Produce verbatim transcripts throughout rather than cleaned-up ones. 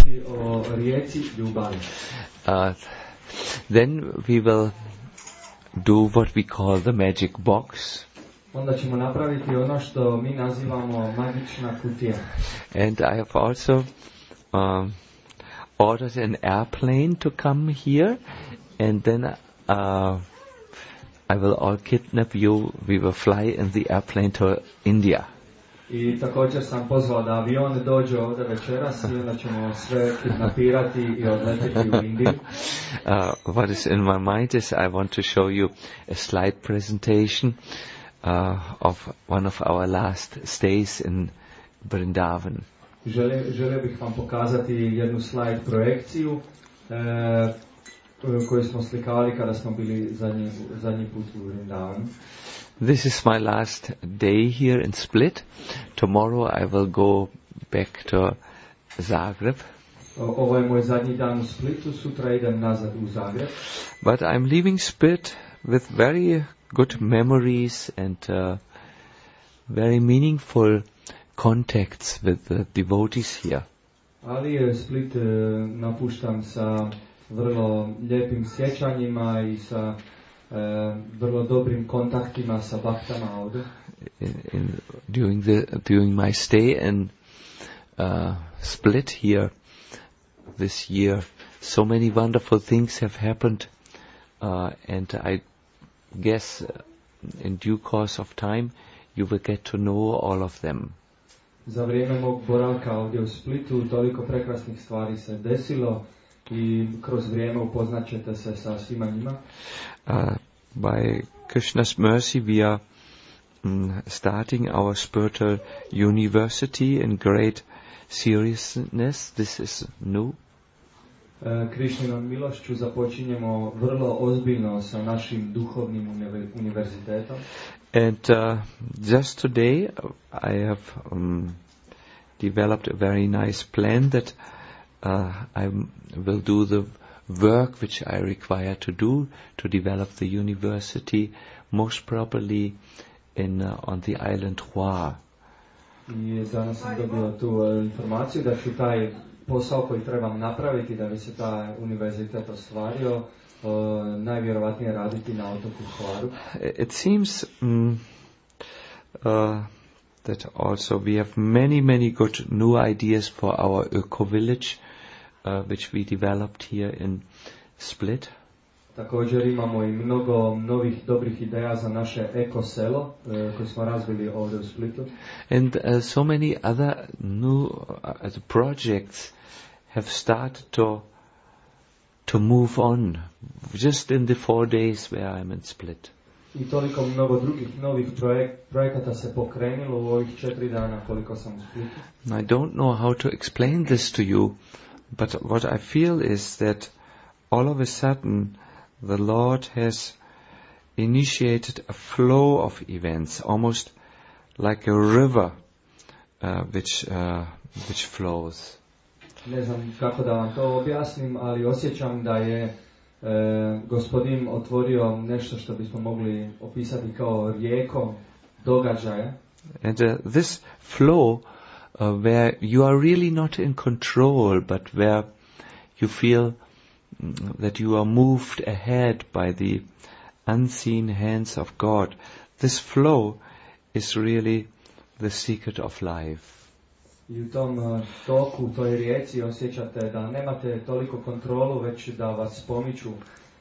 govoriti o rijeci ljubavi. Uh, then we will do what we call the magic box. Onda ćemo napraviti ono što mi nazivamo magična kutija. And I have also um, ordered an airplane to come here, and then uh, I will all kidnap you. We will fly in the airplane to India. I također sam pozvao da avion dođe ovdje večeras i onda ćemo sve kidnapirati i odletiti u Indiju. Uh, what is in my mind is I want to show you a slide presentation uh, of one of our last stays in Vrindavan. Želio, želio bih vam pokazati jednu slajd projekciju e, koju smo slikali kada smo bili zadnji, zadnji put u Vrindavanu. This is my last day here in Split. Tomorrow I will go back to Zagreb. O, ovo je moj zadnji dan u Splitu, sutra idem nazad u Zagreb. But I'm leaving Split with very good memories and uh, very meaningful contacts with the devotees here. Ali je Split e, napuštam sa vrlo lijepim sjećanjima i sa e, vrlo dobrim kontaktima sa baktama ovdje. In, in, during the during my stay in uh, Split here this year, so many wonderful things have happened, uh, and I guess uh, in due course of time you will get to know all of them. Za vrijeme mog boravka ovdje u Splitu toliko prekrasnih stvari se desilo i kroz vrijeme upoznaćete se sa svima njima. Uh, by Krishna's mercy we are um, starting our spiritual university in great seriousness. This is new. Uh, Krišninom milošću započinjemo vrlo ozbiljno sa našim duhovnim univerzitetom. And uh, just today I have um, developed a very nice plan that uh, I will do the work which I require to do to develop the university, most probably in uh, on the island Hua. I danas sam dobio tu uh, informaciju da ću taj posao koji trebam napraviti da bi se taj univerzitet ostvario uh, najvjerovatnije raditi na otoku Hvaru. It seems um, uh, that also we have many many good new ideas for our eco village uh, which we developed here in Split. Također imamo i mnogo novih dobrih ideja za naše eko selo uh, koje smo razvili ovdje u Splitu. And uh, so many other new uh, projects have started to to move on just in the four days where I'm in Split. I toliko mnogo drugih novih projek- projekata se pokrenulo u ovih četiri dana koliko sam u Splitu. I don't know how to explain this to you, but what I feel is that all of a sudden the Lord has initiated a flow of events, almost like a river uh, which uh, which flows. Ne znam kako da vam to objasnim, ali osjećam da je e, Gospodin otvorio nešto što bismo mogli opisati kao rijekom događaja. And uh, this flow uh, where you are really not in control, but where you feel mm, that you are moved ahead by the unseen hands of God. This flow is really the secret of life. I u tom uh, toku, u toj rijeci osjećate da nemate toliko kontrolu, već da vas pomiču uh,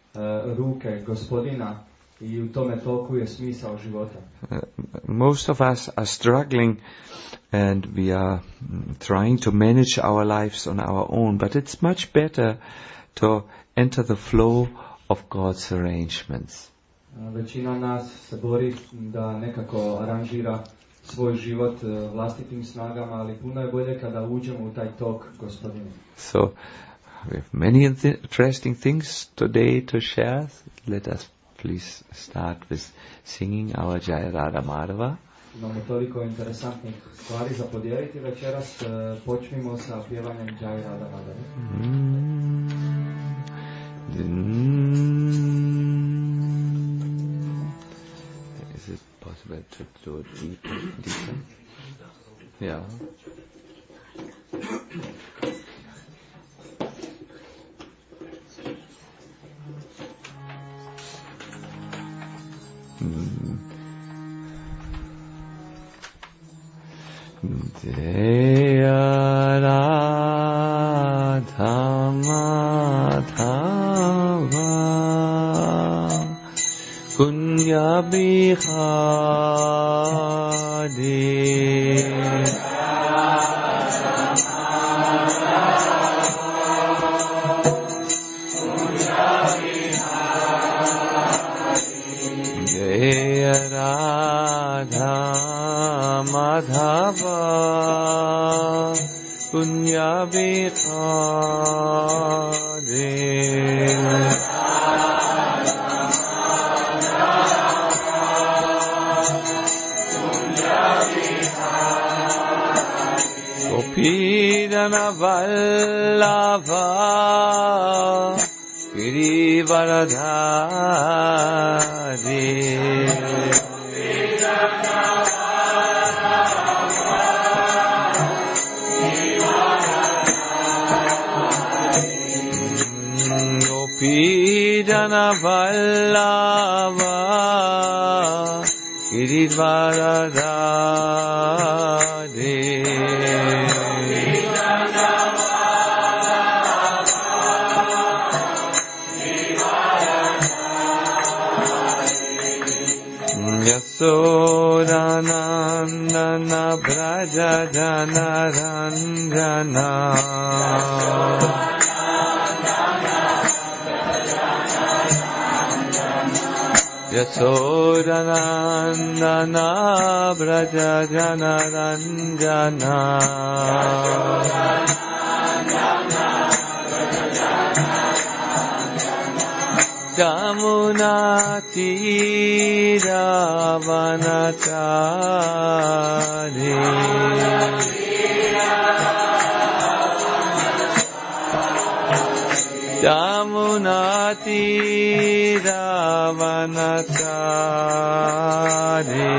ruke Gospodina i u tome toku je smisao života. Uh, most of us are struggling and we are mm, trying to manage our lives on our own, but it's much better to enter the flow of God's arrangements. Uh, većina nas se bori da nekako aranžira svoj život uh, vlastitim snagama, ali puno je bolje kada uđemo u taj tok Gospodina. So we have many th- interesting things today to share. Let us please start with singing our Jai Radha Madhava. Imamo toliko interesantnih stvari za podijeliti večeras. Uh, počnimo sa pjevanjem Jai Radha Madhava. Mm. Mm. Is it possible to do it deeper? deeper? Yeah. Jaya Radha Madhava Kunya Bihari Jaya Radha Madhava Kunya Bihari Gopidana Vallabha Girivaradhari Gopidana Vallabha Girivaradhari Yasodanandana Braja Jana Ranjana Yasodanandana Braja Jana Ranjana Jamuna Tira Vanachari Jamuna Tira Vanachari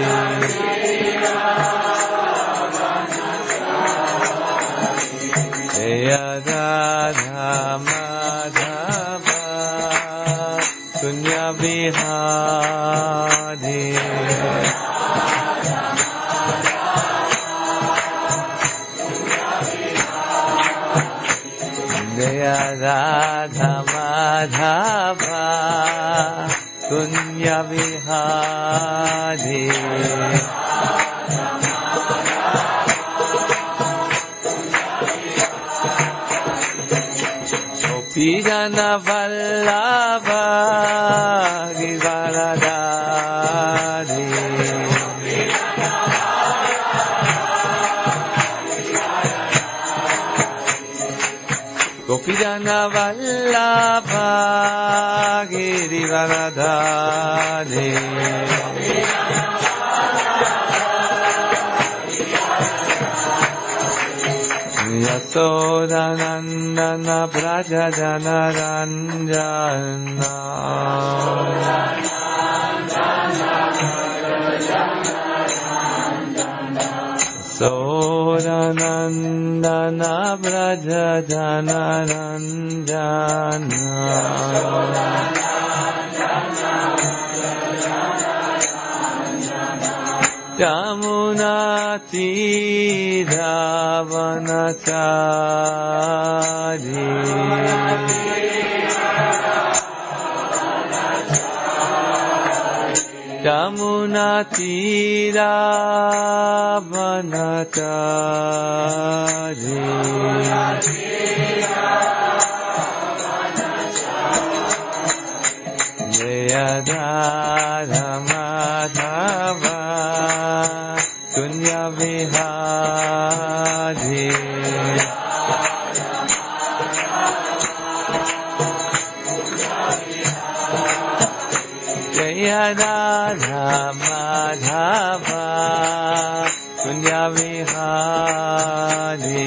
Jaya Radha Madhava Kunya Bihari Jaya Radha Madhava Kunya Bihari Gopidana Vallabha Girivaradhari Gopidana Vallabha Girivaradhari Yasodanandana Braja Jana Ranjana Yasodanandana Braja Jana Ranjana Jamuna Tira Vanachari Jamuna Tira Vanachari Jaya Radha Madhava Kunya Bihari Jaya Radha Madhava Kunya Bihari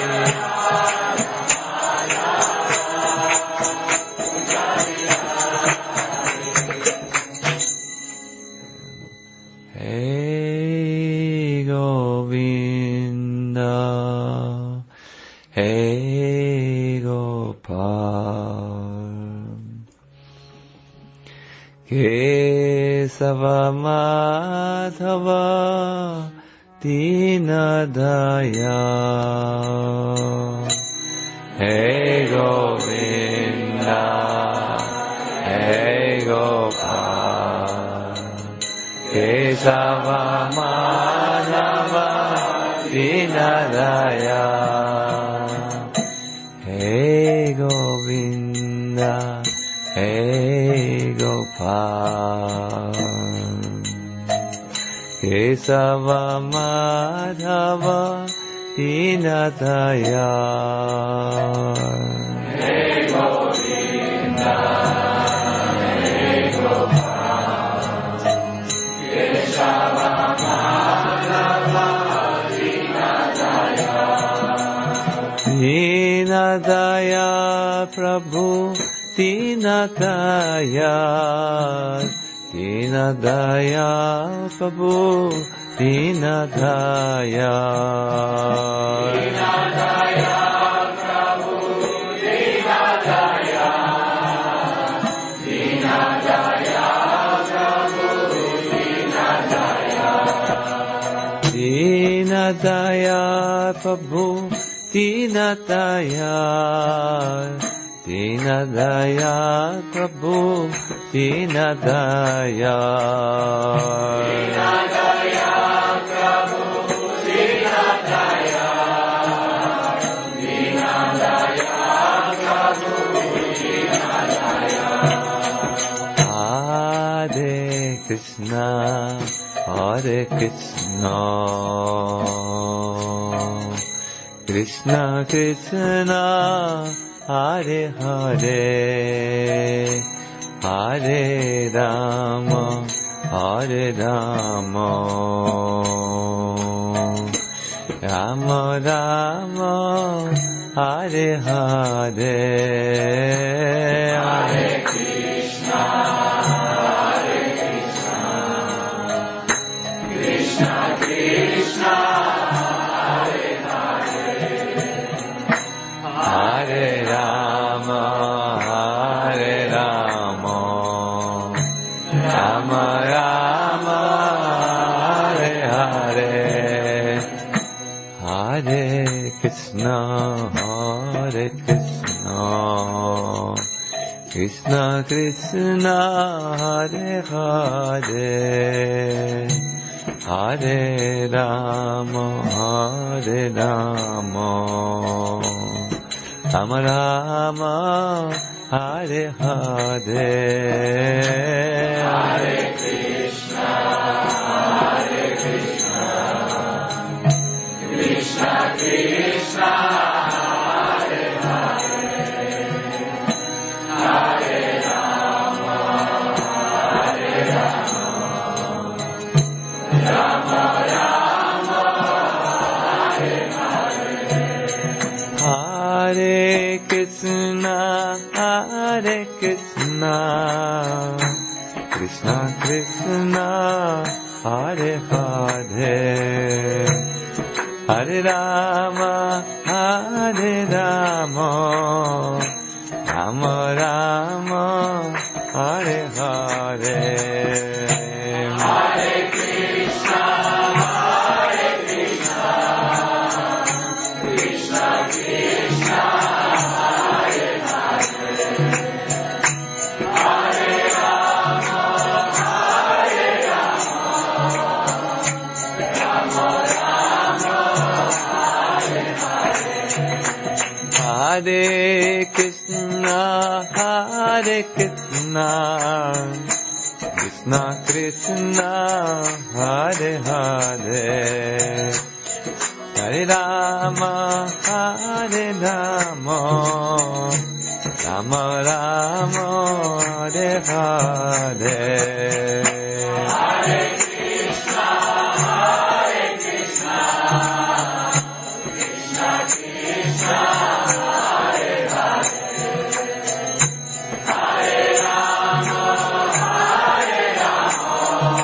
Hey Govinda, Hey Gopal, Kesava Madhava Dinadaya. Hey Govinda, Hey Gopal, Kesava Madhava Dinadaya. Hey Govinda, Hey Gopal, Kesava Madhava Dinadaya. Hey Govinda, Hey Gopal, Kesava Madhava Dinadaya. Dinadaya Prabhu, Dinadaya, Dinadaya Prabhu, Dinadaya. Dinadaya Prabhu, Dinadaya, Dinadaya Prabhu, Dinadaya. Dinadaya Prabhu, Dinadaya, Dinadaya Prabhu, Dinadaya. Dinadaya Prabhu, Dinadaya, Dinadaya Prabhu, Dinadaya. Hare Krishna, Hare Krishna, Krishna Krishna, Hare Hare, Hare Rama, Hare Rama, Rama Rama, Hare Hare, Hare Krishna, Hare Krishna, Krishna Krishna, Hare Hare, Hare Rama, Hare Rama, Rama Rama, Hare Hare, Hare Krishna, Hare Krishna, Krishna Krishna, Hare Hare, Hare Rama, Hare Rama, Rama Rama, Hare Hare, Hare Krishna, Hare Krishna, Krishna Krishna, Hare Hare, Hare Rama, Hare Rama, Rama Rama, Hare Hare, Hare Krishna, Hare Krishna, Krishna Krishna, Hare Hare, Hare Rama, Hare Rama, Rama Rama, Hare Hare, Hare Krishna, Hare Krishna, Krishna Krishna, Hare Hare, Hare Rama, Hare Rama, Rama Rama, Hare Hare, Hare Krishna, Hare Krishna, Krishna Krishna, Hare Hare, Hare Rama, Hare Rama, Rama Rama, Hare Hare, Hare Krishna, Hare Krishna, Krishna Krishna, Hare Hare, Hare Rama, Hare Rama,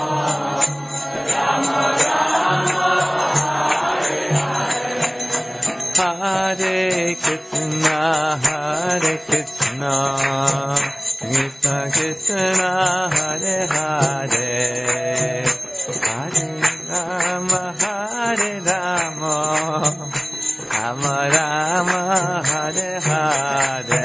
Rama Rama, Hare Hare, Hare Krishna, Hare Krishna, Krishna Krishna, Hare Hare, Hare Rama, Hare Rama, Rama Rama, Hare Hare.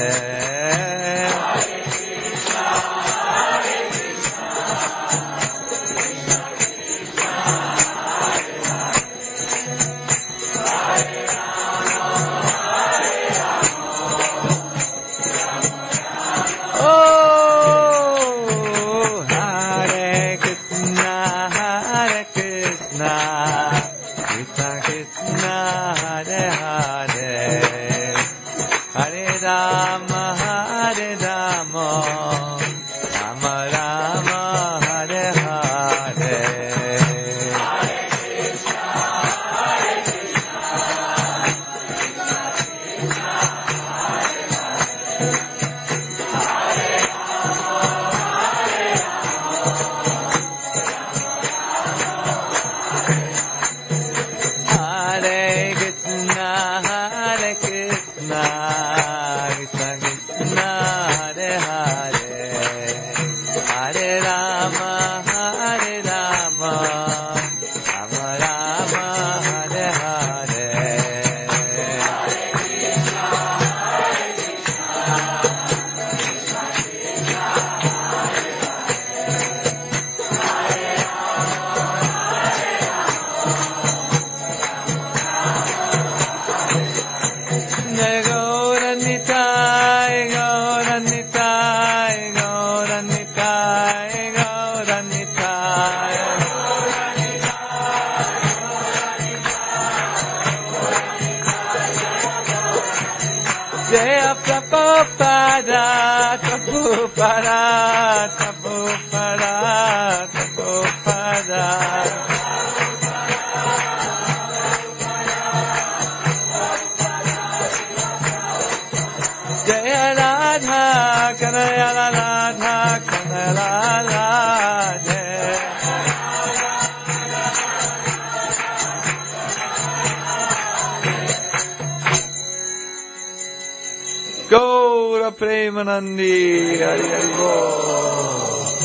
Gaura Premanandi, Hari Hari Bol.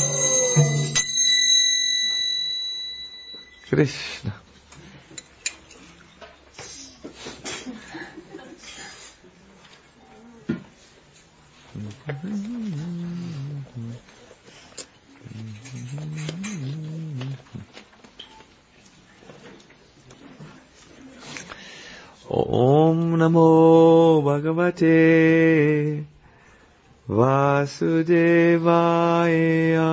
Krishna. Om Namo Bhagavate Vasudevaya.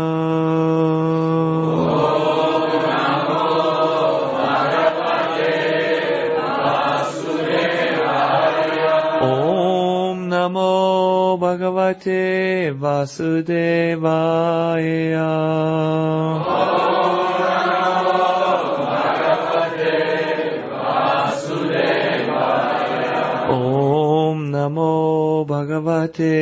Om Namo Bhagavate Vasudevaya. Om Namo Bhagavate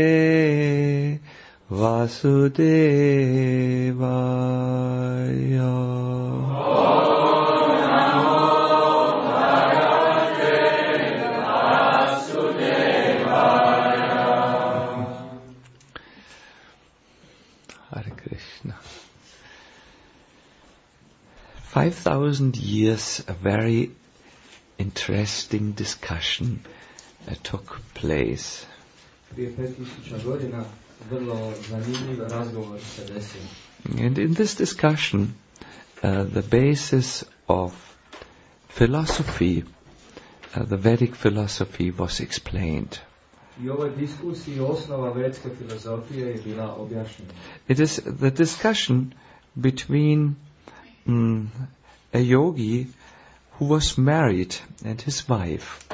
Vasudevaya. Hare Krishna. Five thousand years, a very interesting discussion uh, took place. And in this discussion, uh, the basis of philosophy, uh, the Vedic philosophy, was explained. It is the discussion between um, a yogi who was married and his wife.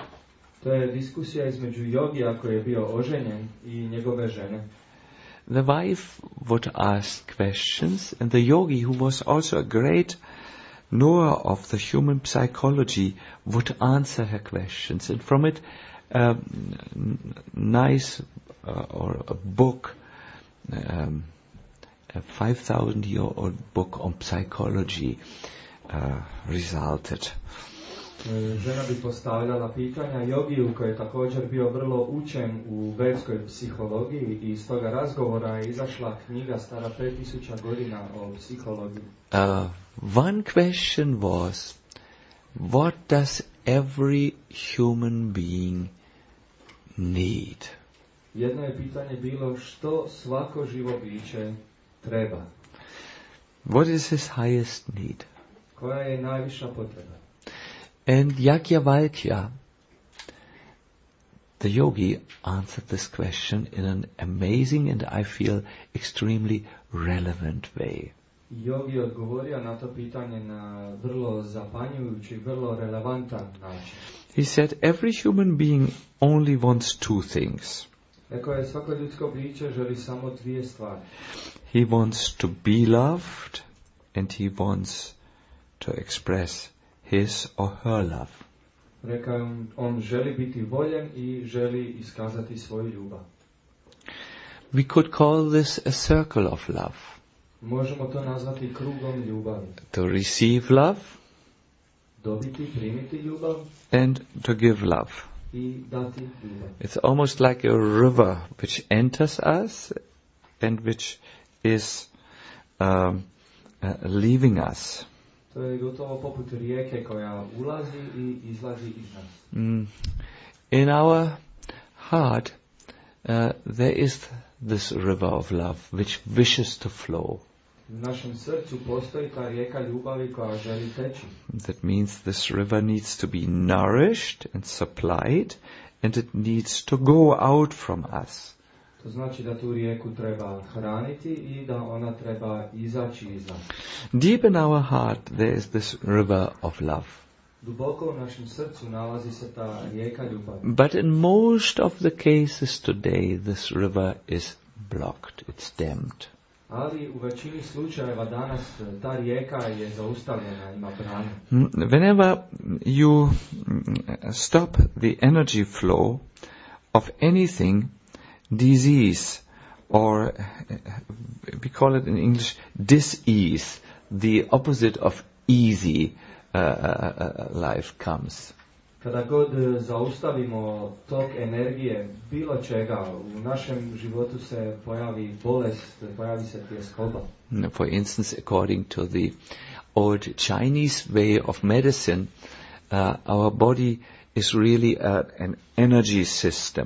The wife would ask questions, and the yogi, who was also a great knower of the human psychology, would answer her questions. And from it, a n- nice uh, or a book, um, a five thousand year old book on psychology uh, resulted. Žena bi postavljala pitanja jogiju koji je također bio vrlo učen u vedskoj psihologiji i iz toga razgovora je izašla knjiga stara pet tisuća godina o psihologiji. Uh, one question was what does every human being need? Jedno je pitanje bilo što svako živo biće treba. What is his highest need? Koja je najviša potreba? And Yajnavalkya, the yogi, answered this question in an amazing and I feel extremely relevant way. Yogi je odgovorio na to pitanje na vrlo zapanjujući, vrlo relevantan način. He said, every human being only wants two things. Rekao je, svako ljudsko biće želi samo dvije stvari. He wants to be loved and he wants to express his or her love. Rekao je, on želi biti voljen i želi iskazati svoju ljubav. We could call this a circle of love. Možemo to nazvati krugom ljubavi. To receive love Dobiti, primiti ljubav and to give love. i dati ljubav. It's almost like a river which enters us and which is um, uh, leaving us. To je gotovo poput rijeke koja ulazi i izlazi iz nas. Mm. In our heart uh, there is this river of love which wishes to flow. U našem srcu postoji ta rijeka ljubavi koja želi teći. That means this river needs to be nourished and supplied and it needs to go out from us. To znači da tu rijeku treba hraniti i da ona treba izaći iz nas. Deep in our heart there is this river of love. Duboko u našem srcu nalazi se ta rijeka ljubavi. But in most of the cases today this river is blocked, it's dammed. Ali u većini slučajeva danas ta rijeka je zaustavljena, ima branu. Whenever you stop the energy flow of anything, disease, or we call it in English dis-ease, the opposite of easy uh, uh, life comes. Kada god zaustavimo tok energije, bilo čega, u našem životu se pojavi bolest, pojavi se tjeskoba. For instance, according to the old Chinese way of medicine, uh, our body is really uh, an energy system.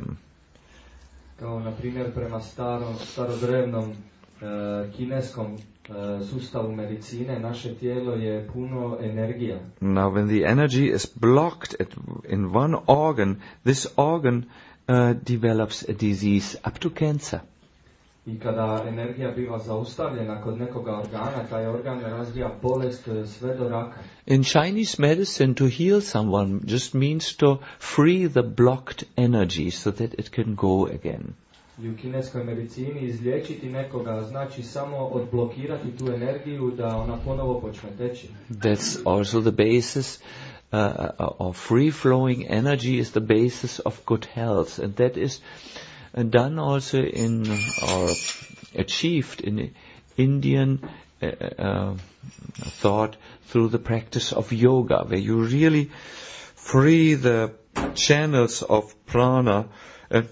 Kao na primjer prema starom, starodrevnom uh, kineskom uh, sustavu medicine, naše tijelo je puno energija. Now when the energy is blocked at, in one organ, this organ uh, develops a disease up to cancer. I kada energija biva zaustavljena kod nekoga organa, taj organ razvija bolest sve do raka. In Chinese medicine, to heal someone just means to free the blocked energy so that it can go again. I u kineskoj medicini izliječiti nekoga znači samo odblokirati tu energiju da ona ponovo počne teći. That's also the basis uh, of free-flowing energy is the basis of good health, and that is done also in or achieved in Indian uh, uh, thought through the practice of yoga, where you really free the channels of prana and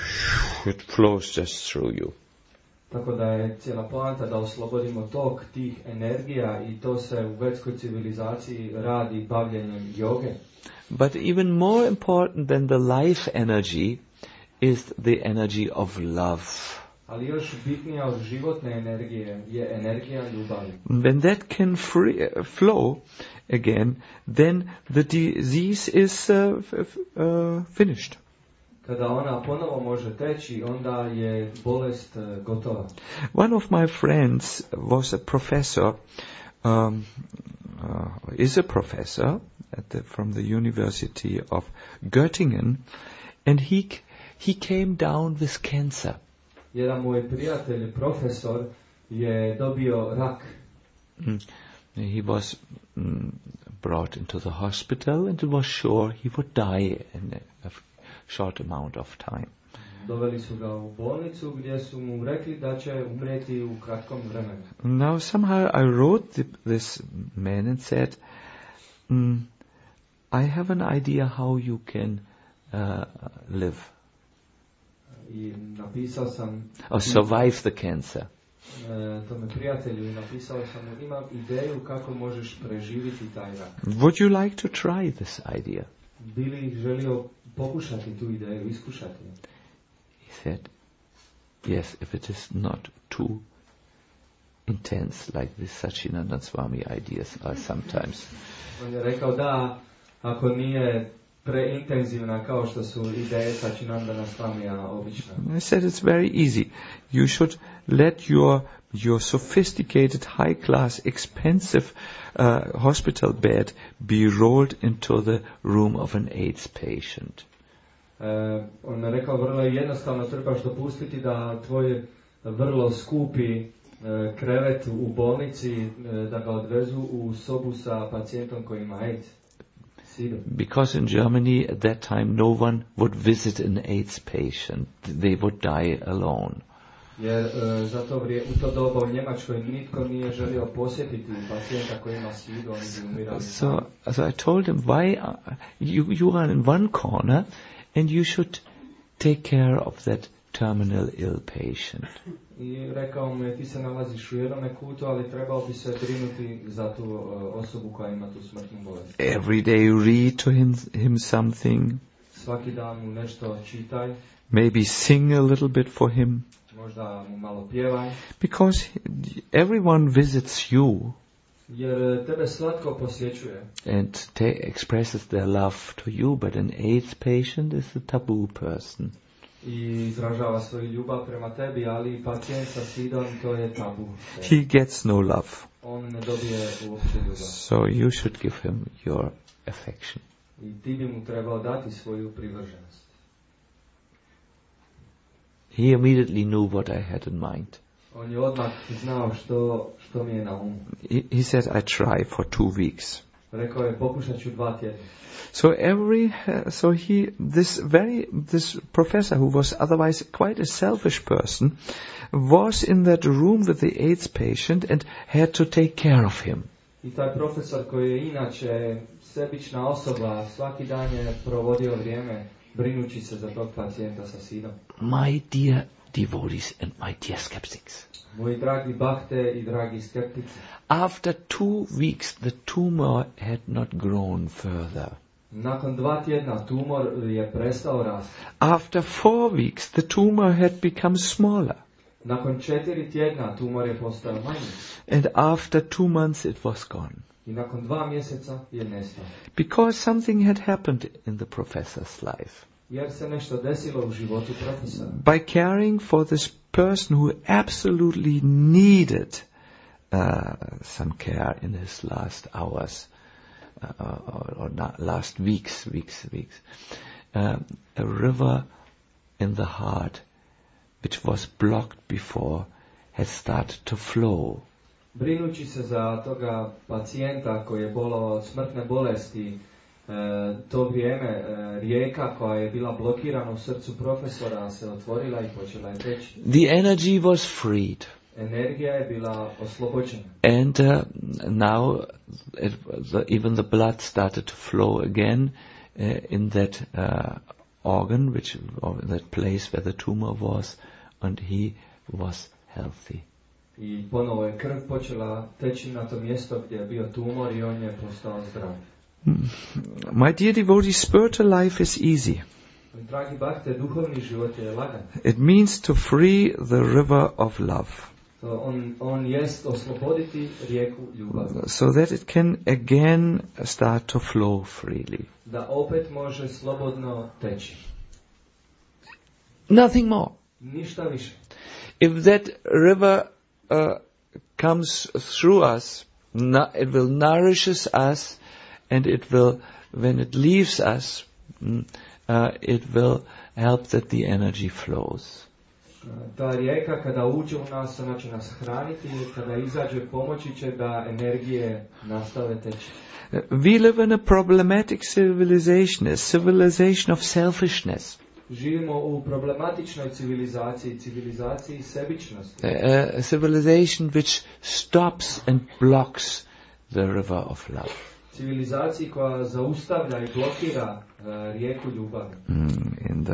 it flows just through you. Tako da je cijela poanta da oslobodimo tok tih energija i to se u vedskoj civilizaciji radi bavljenjem joge. But even more important than the life energy is the energy of love. Ali još bitnija od životne energije je energija ljubavi. When that can free, uh, flow again, then the disease is uh, f- uh, finished. Kada ona ponovo može teći, onda je bolest gotova. One of my friends was a professor, um, uh, is a professor at the, from the University of Göttingen, and he he came down with cancer. Jedan moj prijatelj, profesor, je dobio rak. Mm. He was mm, brought into the hospital and it was sure he would die in a, a short amount of time. Doveli su ga u bolnicu gdje su mu rekli da će umrijeti u kratkom vremenu. Now somehow I wrote the, this man and said, mm, I have an idea how you can uh, live I napisao sam or survive the cancer. e, tome prijatelju i napisao sam mu, imam ideju kako možeš preživjeti taj rak. Would you like to try this idea? Bili želio pokušati tu ideju, iskušati? He said, yes, if it is not too intense like this Satchidananda Swami ideas are sometimes. On je rekao da, ako nije preintenzivna kao što su ideje Satchidananda Swamija obično. I said it's very easy. You should let your your sophisticated, high-class, expensive uh, hospital bed be rolled into the room of an AIDS patient. Uh, on je rekao vrlo jednostavno, trebaš dopustiti da tvoj vrlo skupi uh, krevet u bolnici, uh, da ga odvezu u sobu sa pacijentom koji ima AIDS. Because in Germany at that time no one would visit an AIDS patient. They would die alone. Jer uh, za to vrije, u to doba u Njemačkoj nitko nije želio posjetiti pacijenta koji ima sidu, oni bi umirali. So, so I told him, why are, you, you are in one corner and you should take care of that terminal ill patient. I rekao mu je, ti se nalaziš u jednom kutu, ali trebao bi se brinuti za tu uh, osobu koja ima tu smrtnu bolest. Every day read to him, him something. Svaki dan mu nešto čitaj. Maybe sing a little bit for him. Možda mu malo pjevaj. Because everyone visits you. Jer tebe slatko posjećuje. And te expresses their love to you, but an AIDS patient is a taboo person. I izražava svoju ljubav prema tebi, ali pacijent sa sidom, to je tabu. He gets no love. On ne dobije uopće ljubav. So you should give him your affection. I ti bi mu trebao dati svoju privrženost. He immediately knew what I had in mind. On je odmah znao što, što mi je na umu. He, he said, I try for two weeks. Rekao je, pokušat ću dva tjedna. So every, uh, so he, this very, this professor who was otherwise quite a selfish person, was in that room with the AIDS patient and had to take care of him. I taj profesor koji je inače sebična osoba, svaki dan je provodio vrijeme brinući se za tog pacijenta sa sidom. My dear devotees and my dear skeptics. Moji dragi bakte i dragi skeptici. After two weeks the tumor had not grown further. Nakon dva tjedna tumor je prestao rasti. After four weeks the tumor had become smaller. Nakon četiri tjedna tumor je postao manji. And after two months it was gone. I nakon dva mjeseca je nestao. Because something had happened in the professor's life. Jer se nešto desilo u životu profesora. By caring for this person who absolutely needed uh, some care in his last hours, uh, or, or not, last weeks, weeks, weeks, um, a river in the heart, which was blocked before, had started to flow. Brinući se za toga pacijenta koji je bolovao od smrtne bolesti, e, to vrijeme e, rijeka koja je bila blokirana u srcu profesora se otvorila i počela je teći. The energy was freed. Energija je bila oslobođena. And uh, now it, the, even the blood started to flow again uh, in that uh, organ, which or that place where the tumor was, and he was healthy. I ponovo je krv počela teći na to mjesto gdje je bio tumor i on je postao zdrav. My dear devotees, spiritual life is easy. Dragi bakte, duhovni život je lagan. It means to free the river of love. To on, on jest osloboditi rijeku ljubavi. So that it can again start to flow freely. Da opet može slobodno teći. Nothing more. Ništa više. If that river uh, comes through us, no, it will nourishes us, and it will, when it leaves us, mm, uh, it will help that the energy flows. Ta rijeka kada uđe u nas, ona će nas hraniti, kada izađe pomoći će da energije nastave teći. Uh, we live in a problematic civilization, a civilization of selfishness. Živimo u problematičnoj civilizaciji, civilizaciji sebičnosti. A, a civilization which stops and blocks the river of love. Civilizaciji koja zaustavlja i blokira uh, rijeku ljubavi. Mm, in the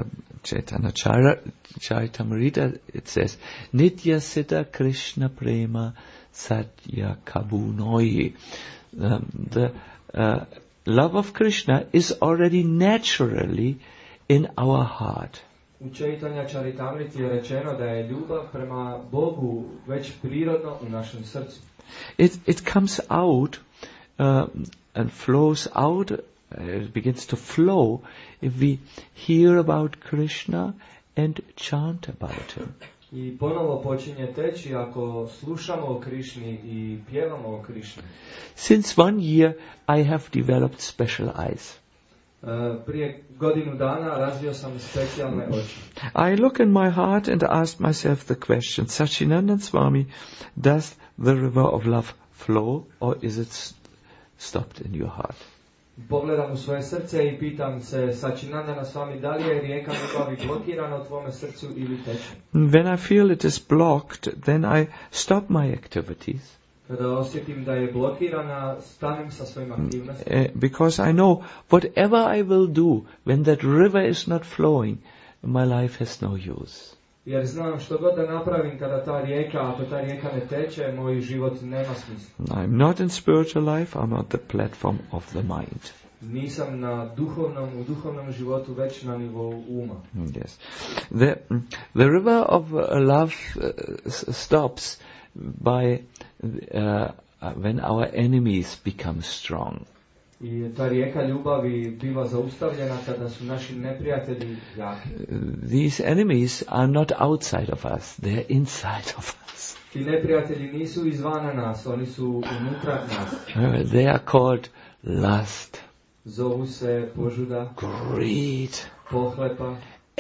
Chaitanya Charitamrita, it says, Nitya Siddha Krishna Prema Satya Kabunoi. Um, the uh, love of Krishna is already naturally in our heart. U Chaitanya Charitamriti je rečeno da je ljubav prema Bogu već prirodno u našem srcu. It it comes out uh, and flows out. Uh, it begins to flow if we hear about Krishna and chant about him. I ponovo počinje teći ako slušamo o Krišni i pjevamo o Krišni. Since one year I have developed special eyes. Uh, prije godinu dana razvio sam specijalne oči. I look in my heart and ask myself the question, Sachinandan Swami, does the river of love flow or is it st- stopped in your heart? Pogledam u svoje srce i pitam se, Sachinandana Swami, da li je rijeka ljubavi blokirana u tvome srcu ili teče? When I feel it is blocked, then I stop my activities. Kada osjetim da je blokirana, stanem sa svojim aktivnostima. Uh, because I know whatever I will do when that river is not flowing, my life has no use. Jer znam što god da napravim kada ta rijeka, ako ta rijeka ne teče, moj život nema smisla. I'm not in spiritual life, I'm on the platform of the mind. Nisam na duhovnom, u duhovnom životu, već na nivou uma. Yes. The, the river of uh, love uh, stops by uh, when our enemies become strong. I ta rijeka ljubavi biva zaustavljena kada su naši neprijatelji jaki. These enemies are not outside of us, they are inside of us. Ti neprijatelji nisu izvana nas, oni su unutra nas. Uh, they are called lust, Zovu se požuda, greed, pohlepa,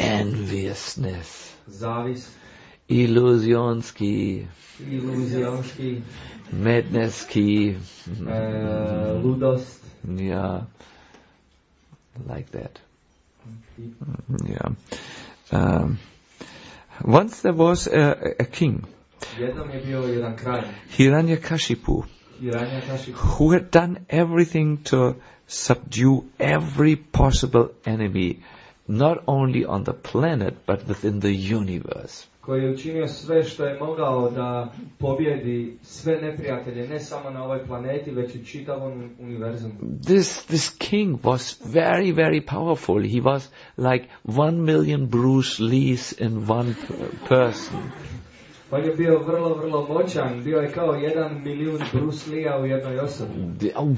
enviousness, zavis, iluzionski, iluzionski, madnesski, e, ludost. yeah, like that. Yeah. Um, once there was a, a king, Jednom je bio jedan kralj, Hiranyakashipu, Hiranyakashipu, who had done everything to subdue every possible enemy, not only on the planet, but within the universe. koji je učinio sve što je mogao da pobjedi sve neprijatelje, ne samo na ovoj planeti, već i čitavom univerzumu. This this king was very, very powerful. He was like one million Bruce Lees in one p- person. On je bio vrlo, vrlo moćan, bio je kao jedan milijun Bruce Lee-a u jednoj osobi. The- oh.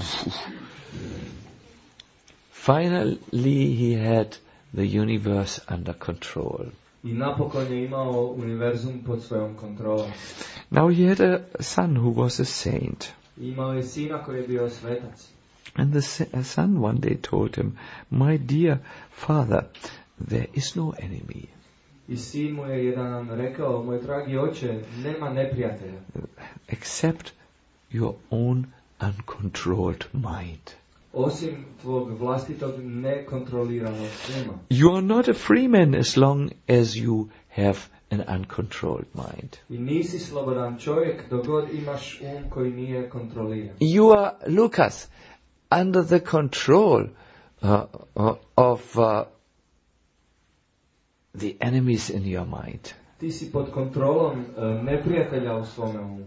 Finally, he had the universe under control. I napokon je imao univerzum pod svojom kontrolom. Now he had a son who was a saint. I imao je sina koji je bio svetac. And the sa- son one day told him, "My dear father, there is no enemy, I sin mu je jedan dan rekao, moj dragi oče, nema neprijatelja, except your own uncontrolled mind. osim tvog vlastitog nekontroliranog uma. You are not a free man as long as you have an uncontrolled mind. I nisi slobodan čovjek dok god imaš um koji nije kontroliran. You are, Lucas, under the control uh, uh, of uh, the enemies in your mind. Ti si pod kontrolom uh, neprijatelja u svome umu.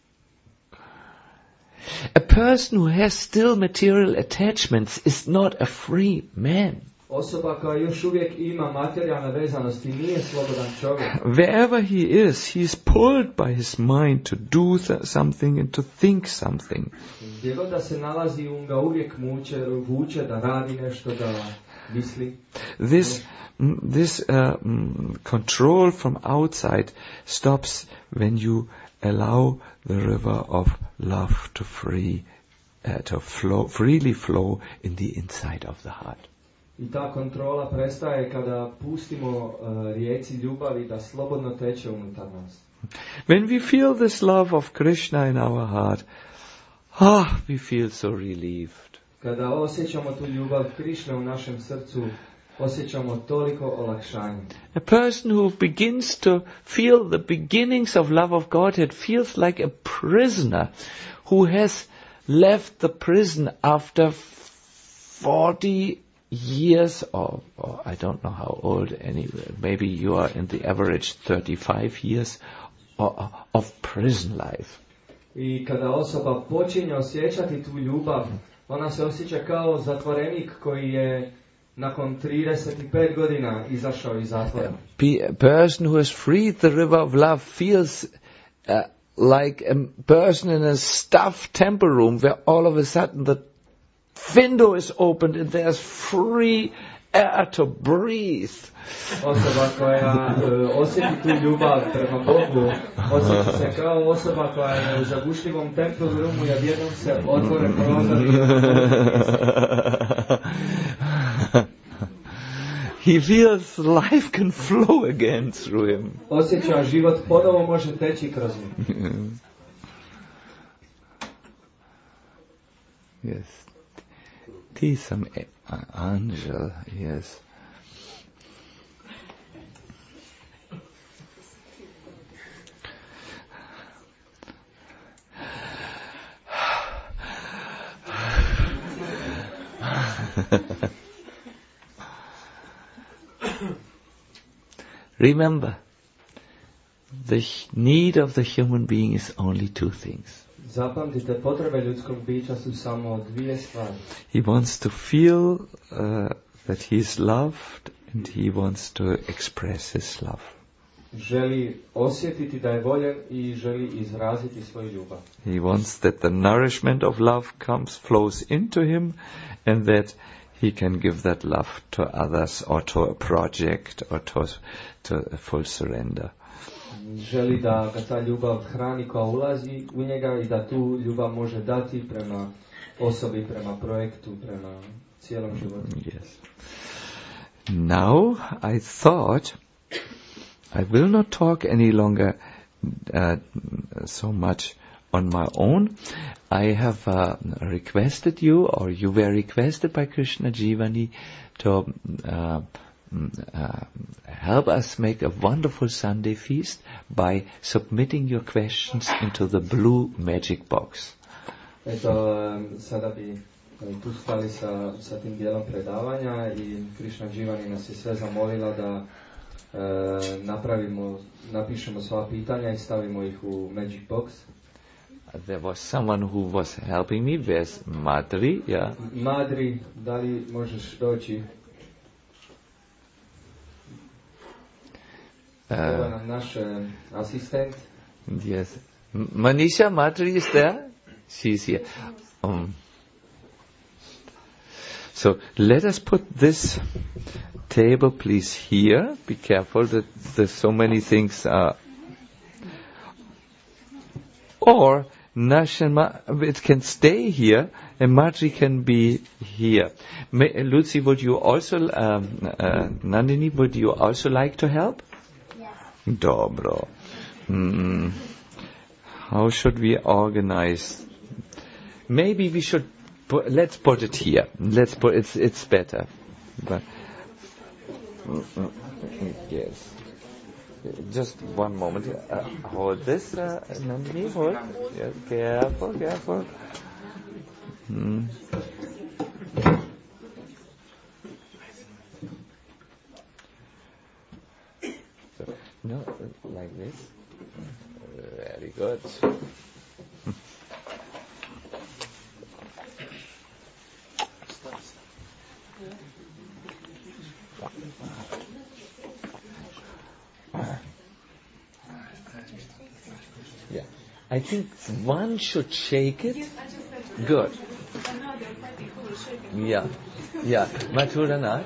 A person who has still material attachments is not a free man. Osoba koja još uvijek ima materijalne vezanosti nije slobodan čovjek. Wherever he is, he is pulled by his mind to do th- something and to think something. Gdje god da se nalazi, um ga uvijek muče, vuče da radi nešto, da misli. This mm, this uh, mm, control from outside stops when you allow the river of love to free uh, to flow freely flow in the inside of the heart. I ta kontrola prestaje kada pustimo uh, rijeci ljubavi da slobodno teče unutar nas. When we feel this love of Krishna in our heart, ah, we feel so relieved. Kada osjećamo tu ljubav Krišne u našem srcu, osjećamo toliko olakšanja. A person who begins to feel the beginnings of love of Godhead feels like a prisoner who has left the prison after forty years, or, or I don't know how old, anyway, maybe you are in the average thirty-five years or, of prison life. I kada osoba počinje osjećati tu ljubav, ona se osjeća kao zatvorenik koji je nakon trideset pet godina izašao iz zatvora. A person who has freed the river of love feels uh, like a person in a stuffed temple room where all of a sudden the window is opened and there's free air to breathe. Osoba koja uh, osjeti tu ljubav prema Bogu, osjeća se kao osoba koja je u zagušljivom temple roomu i odjednom se otvore prozor. He feels life can flow again through him. Osjeća život ponovo može teći kroz njega. Yes. Ti sam angel, yes. Remember, the need of the human being is only two things. Zapamtite, potrebe ljudskog bića su samo dvije stvari. He wants to feel uh, that he is loved, and he wants to express his love. Želi osjetiti da je voljen i želi izraziti svoju ljubav. He wants that the nourishment of love comes, flows into him, and that he can give that love to others or to a project or to, to a full surrender. Želi da ga ta ljubav hrani koja ulazi u njega i da tu ljubav može dati prema osobi, prema projektu, prema cijelom životu. Yes. Now I thought I will not talk any longer uh, so much on my own. I have uh, requested you, or you were requested by Krishna Jivani to uh, uh, help us make a wonderful Sunday feast by submitting your questions into the blue magic box. Eto, sada bi tu stali sa, sa tim dijelom predavanja i Krishna Jivani nas je sve zamolila da e, napravimo, napišemo sva pitanja i stavimo ih u magic box. There was someone who was helping me. Where's Madri? Yeah. Madri, da li možeš doći? Uh, Ovo je nam naš uh, asistent. Yes. Manisha, Madri is there? She's here. Um, so let us put this table, please, here. Be careful that there's so many things. Uh, or Nash and Ma- it can stay here, and Madri can be here. May, Lucy, would you also, um, uh, Nandini, would you also like to help? Yes. Dobro. Mm. How should we organize? Maybe we should put, let's put it here. Let's put it's it's better. But mm, mm, mm, yes. Just one moment. Uh, hold this, uh, Nandini. Hold. Yeah, careful, careful. Hmm. So, no, like this. Very good. Yeah, I think one should shake it. Good. Yeah, yeah. Maturana,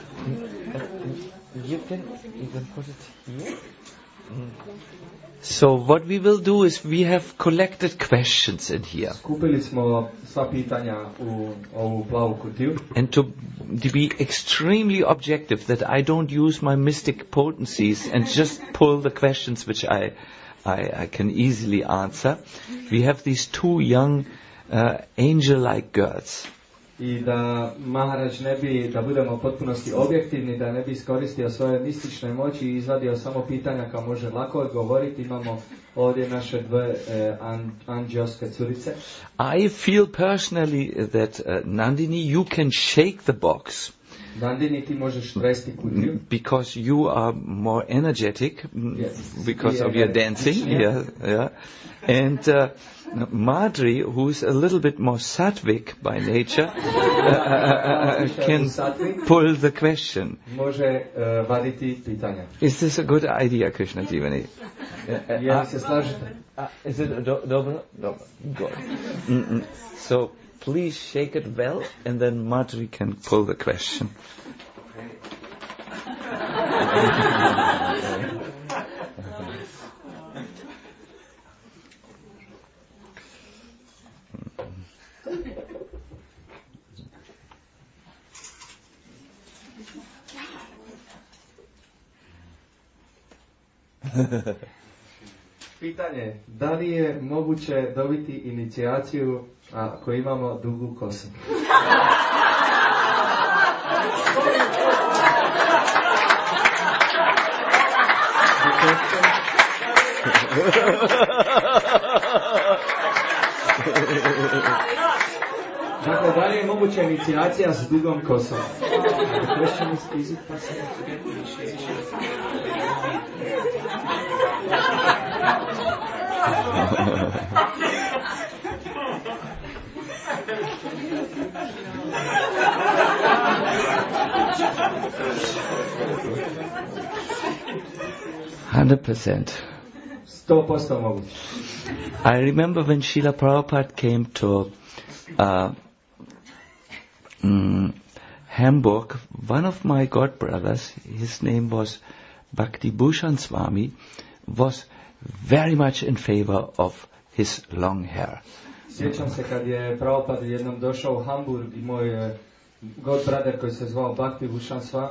you can you can put it here. Mm. So what we will do is we have collected questions in here. Skupili smo sva pitanja u ovu plavu kutiju. And to, to be extremely objective, that I don't use my mystic potencies and just pull the questions which I I, I can easily answer. We have these two young uh, angel-like girls. I da Maharaj ne bi, da budemo potpunosti objektivni, da ne bi iskoristio svoje mistične moći i izvadio samo pitanja kao može lako odgovoriti. Imamo ovdje naše dve eh, an, anđelske curice. I feel personally that uh, Nandini, you can shake the box Nandini, ti možeš tresti kutiju. Because you are more energetic Yes. because Ti of your energičnija. dancing. Yeah, yeah. And uh, Madri, who's a little bit more sattvic by nature, uh, can pull the question. Može uh, vaditi pitanja. Is this a good idea, Krishna Jivani? Je li se slažete? Uh, is it do- dobro? Dobro. Good. Mm-mm. So please shake it well, and then Madri can pull the question. Pitanje, da li je moguće dobiti inicijaciju ako imamo dugu kosu? Dakle, da li je moguća inicijacija s dugom kosom? The question is, is it possible to get initiation? Hundred percent. sto posto moguće. I remember when Srila Prabhupada came to uh, mm, Hamburg, one of my godbrothers, his name was Bhakti Bhushan Swami, was very much in favor of his long hair. Sjećam se kad je Prabhupada jednom došao u Hamburg i moj uh, god brother koji se zvao Bhakti Bhushan Swami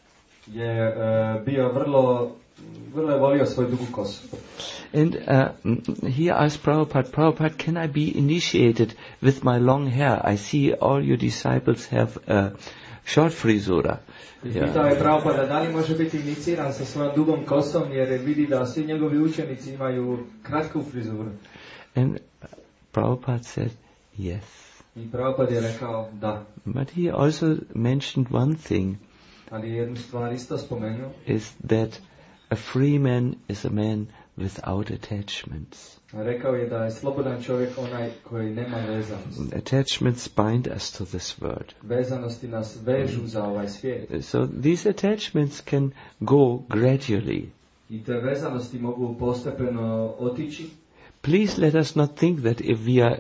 je uh, bio vrlo, vrlo je volio svoju dugu kosu. And uh, he asked Prabhupada, Prabhupada, can I be initiated with my long hair? I see all your disciples have a short frisura. I pitao je Prabhupada da li može biti iniciran sa svojom dugom kosom jer vidi da svi njegovi učenici imaju kratku frizuru. And Prabhupada said, yes. I Prabhupada je rekao da. But he also mentioned one thing, Ali jednu stvar isto spomenuo. is that a free man is a man without attachments. Rekao je da je slobodan čovjek onaj koji nema vezanosti. Attachments bind us to this world. Vezanosti nas vežu za ovaj svijet. So these attachments can go gradually. I te vezanosti mogu postepeno otići. Please let us not think that if we are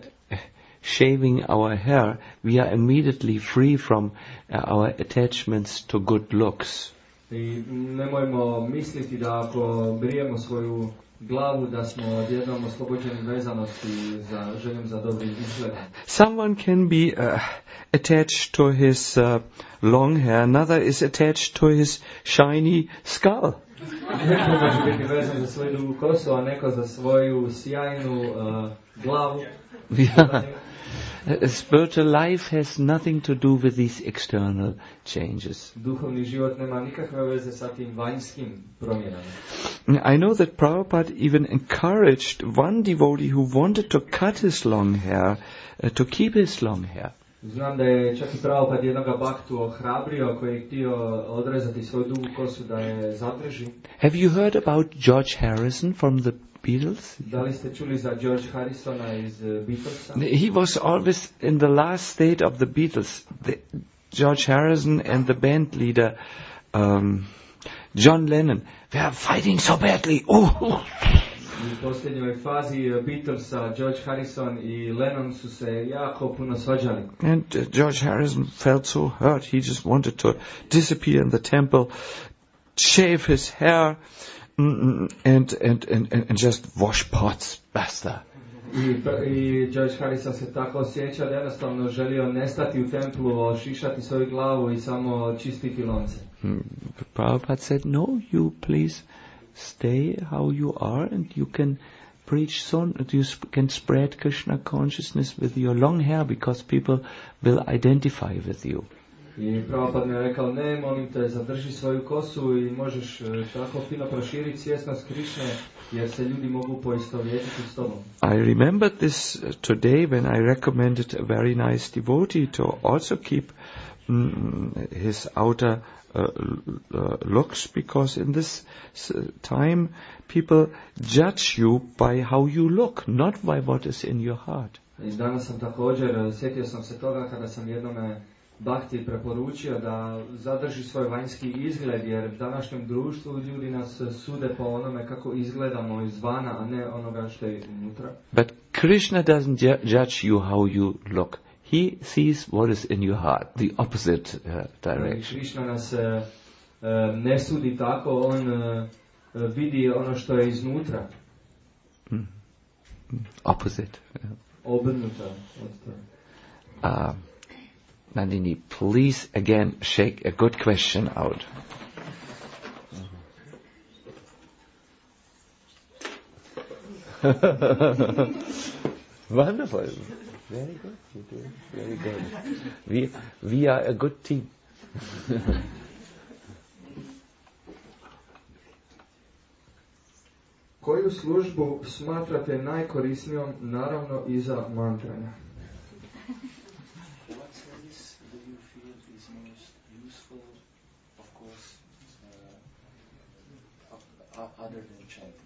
shaving our hair, we are immediately free from uh, our attachments to good looks. I nemojmo misliti da ako brijemo svoju glavu da smo odjednom oslobođeni vezanosti za željom za dobrim izgledom. Someone can be uh, attached to his uh, long hair, another is attached to his shiny skull. Neko može biti vezan za svoju dugu kosu, a neko za svoju sjajnu uh, glavu. Yeah. Uh, Spiritual life has nothing to do with these external changes. Duhovni život nema nikakve veze sa tim vanjskim promjenama. I know that Prabhupada even encouraged one devotee who wanted to cut his long hair uh, to keep his long hair. Znam da je čak i Prabhupada jednoga baktu ohrabrio koji je htio odrezati svoju dugu kosu da je zadrži. Have you heard about George Harrison from the Beatles? Da li ste čuli za George Harrisona iz uh, Beatlesa? He was always in the last state of the Beatles. The, George Harrison and the band leader um, John Lennon were fighting so badly. Oh, oh. U posljednjoj fazi Beatlesa George Harrison i Lennon su se jako puno svađali. And uh, George Harrison felt so hurt. He just wanted to disappear in the temple, shave his hair, mm, and, and, and, and just wash pots. Basta. I, I George Harrison se tako osjeća da jednostavno želio nestati u templu, ošišati svoju glavu i samo čistiti lonce. Mm, Prabhupada said, no, you please stay how you are and you can preach so you sp- can spread Krishna consciousness with your long hair because people will identify with you. I Prabhupada mi je rekao, ne, molim te, zadrži svoju kosu i možeš uh, tako fino proširiti svjesnost Krišne, jer se ljudi mogu poistovjetiti s tobom. I remembered this uh, today when I recommended a very nice devotee to also keep mm, his outer uh, uh, looks, because in this uh, time people judge you by how you look, not by what is in your heart. I danas sam također, sjetio sam se toga kada sam jednome Bhakti preporučio da zadrži svoj vanjski izgled, jer u današnjem društvu ljudi nas sude po onome kako izgledamo izvana, a ne onoga što je unutra. But Krishna doesn't ju- judge you how you look. He sees what is in your heart, the opposite uh, direction. Krishna nas uh, ne sudi tako, on uh, vidi ono što je iznutra. Mm. Mm. Opposite. Yeah. Obrnuto od toga. Uh, Nandini, please again shake a good question out. Wonderful. Very good. You do very good. We we are a good team. Koju službu smatrate najkorisnijom, naravno iza mantranja? What service do you feel is most useful, of course, uh, other than chanting?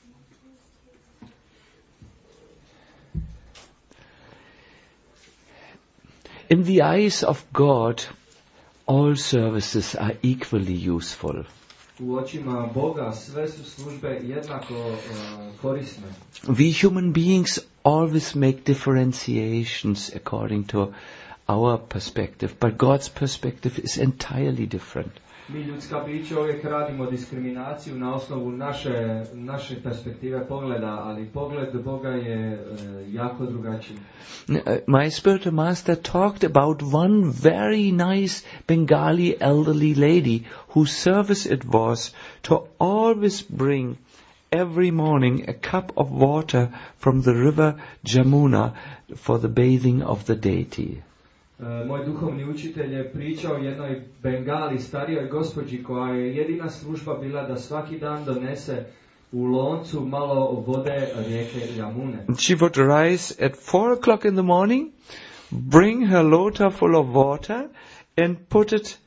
In the eyes of God, all services are equally useful. U očima Boga sve su službe jednako uh, korisne. We human beings always make differentiations according to our perspective, but God's perspective is entirely different. Mi ljudska bića uvijek radimo diskriminaciju na osnovu naše, naše perspektive pogleda, ali pogled Boga je uh, jako drugačiji. Uh, My spiritual master talked about one very nice Bengali elderly lady whose service it was to always bring every morning a cup of water from the river Jamuna for the bathing of the deity. Uh, moj duhovni učitelj je pričao o jednoj Bengali, starijoj gospođi, koja je jedina služba bila da svaki dan donese u loncu malo vode rijeke Jamune. She would rise at four o'clock in the morning, bring her lota full of water and put it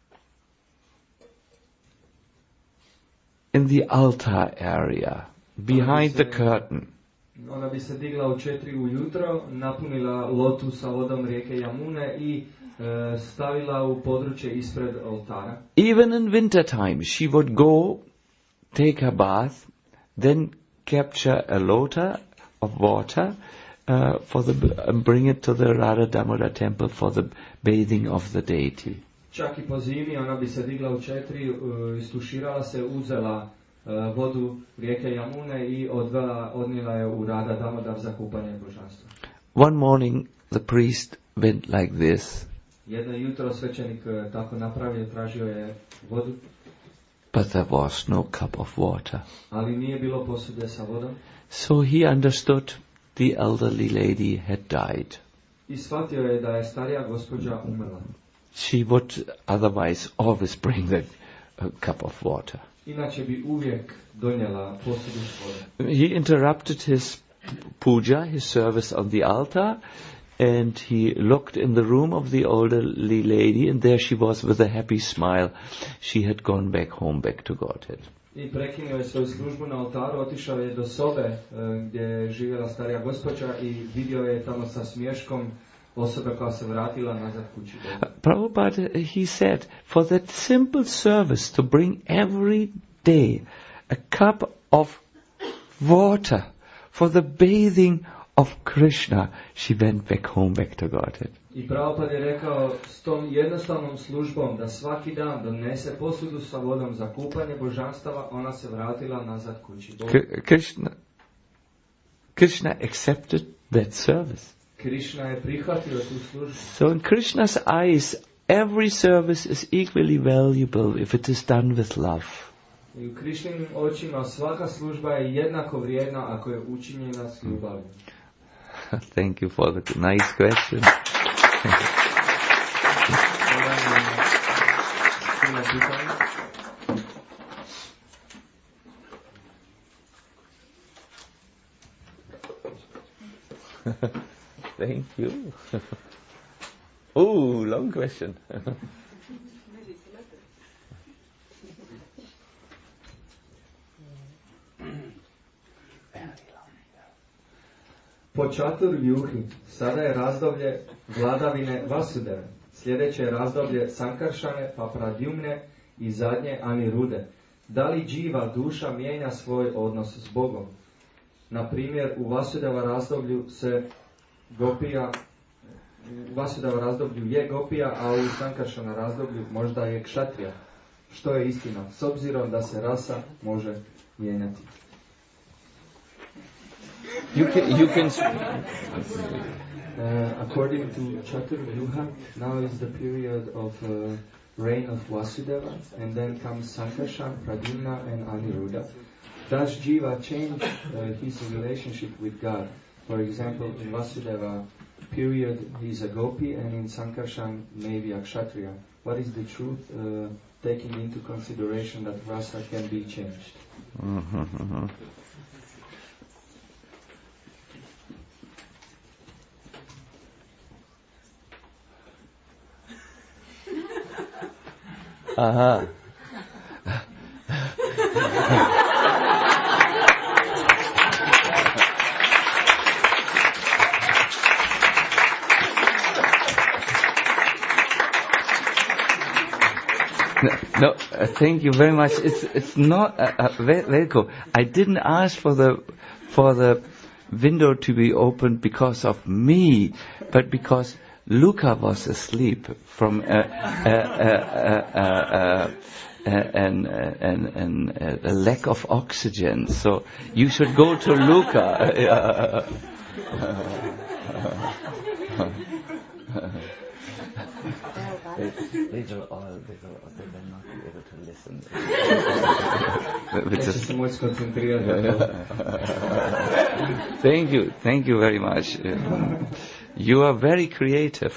in the altar area, behind the curtain. Ona bi se digla u četiri ujutro, napunila lotu sa vodom rijeke Jamune i e, stavila u područje ispred oltara. Even in winter time, she would go, take her bath, then capture a lota of water uh, for the and bring it to the Radha Damodar temple for the bathing of the deity. Čak i po zimi ona bi se digla u četiri, uh, istuširala se, uzela uh, vodu rijeke Jamune i odvela, odnijela je u Radha Damodar za kupanje božanstva. One morning the priest went like this, Jedno jutro svećenik uh, tako napravio, tražio je vodu, but there was no cup of water. ali nije bilo posude sa vodom. So he understood the elderly lady had died. I shvatio je da je starija gospođa umrla. She would otherwise always bring the uh, cup of water. Inače bi uvijek donijela posudu s vodom. He interrupted his puja, his service on the altar, and he looked in the room of the elderly lady, and there she was with a happy smile. She had gone back home, back to Godhead. I prekinuo je svoju službu na oltaru, otišao je do sobe e, gdje je živjela starija gospođa i vidio je tamo sa smješkom osobe koja se vratila nazad kući. Uh, Prabhupada, uh, he said, for that simple service to bring every day a cup of water for the bathing of Krishna, she went back home, back to Godhead. I Prabhupada je rekao s tom jednostavnom službom da svaki dan donese posudu sa vodom za kupanje božanstava, ona se vratila nazad kući. K- Krishna, Krishna accepted that service. Krishna je prihvatio tu službu. So in Krishna's eyes, every service is equally valuable if it is done with love. I u Krišninim očima svaka služba je jednako vrijedna ako je učinjena s ljubavlju. Thank you for the nice question. Thank you. Oh, long question. Po Čaturvjuhi sada je razdoblje vladavine Vasudeve. Sljedeće je razdoblje Sankaršane, pa Pradyumne i zadnje Anirude. Da li dživa duša mijenja svoj odnos s Bogom? Na primjer, u Vasudeva razdoblju se Gopija, u Vasudeva razdoblju je Gopija, a u Sankaršana razdoblju možda je Kšatrija. Što je istina, s obzirom da se rasa može mijenjati? You can, you can Uh, according to Chaturvyuha, now is the period of uh, reign of Vasudeva, and then comes Sankarshan, Pradyumna, and Aniruddha. Does Jiva change uh, his relationship with God? For example, in Vasudeva period, he is a gopi, and in Sankarshan, maybe a kshatriya. What is the truth, uh, taking into consideration that rasa can be changed? Mm-hmm, mm-hmm. Aha. No, uh, thank you very much. It's it's not uh, uh, Velko. I didn't ask for the for the window to be opened because of me, but because Luca was asleep from uh, uh, uh, uh, uh, uh, and and and uh, a lack of oxygen. So you should go to Luca. They, they will all, they will, they will not be able to listen. Which is, thank you, thank you very much. Uh, you are very creative.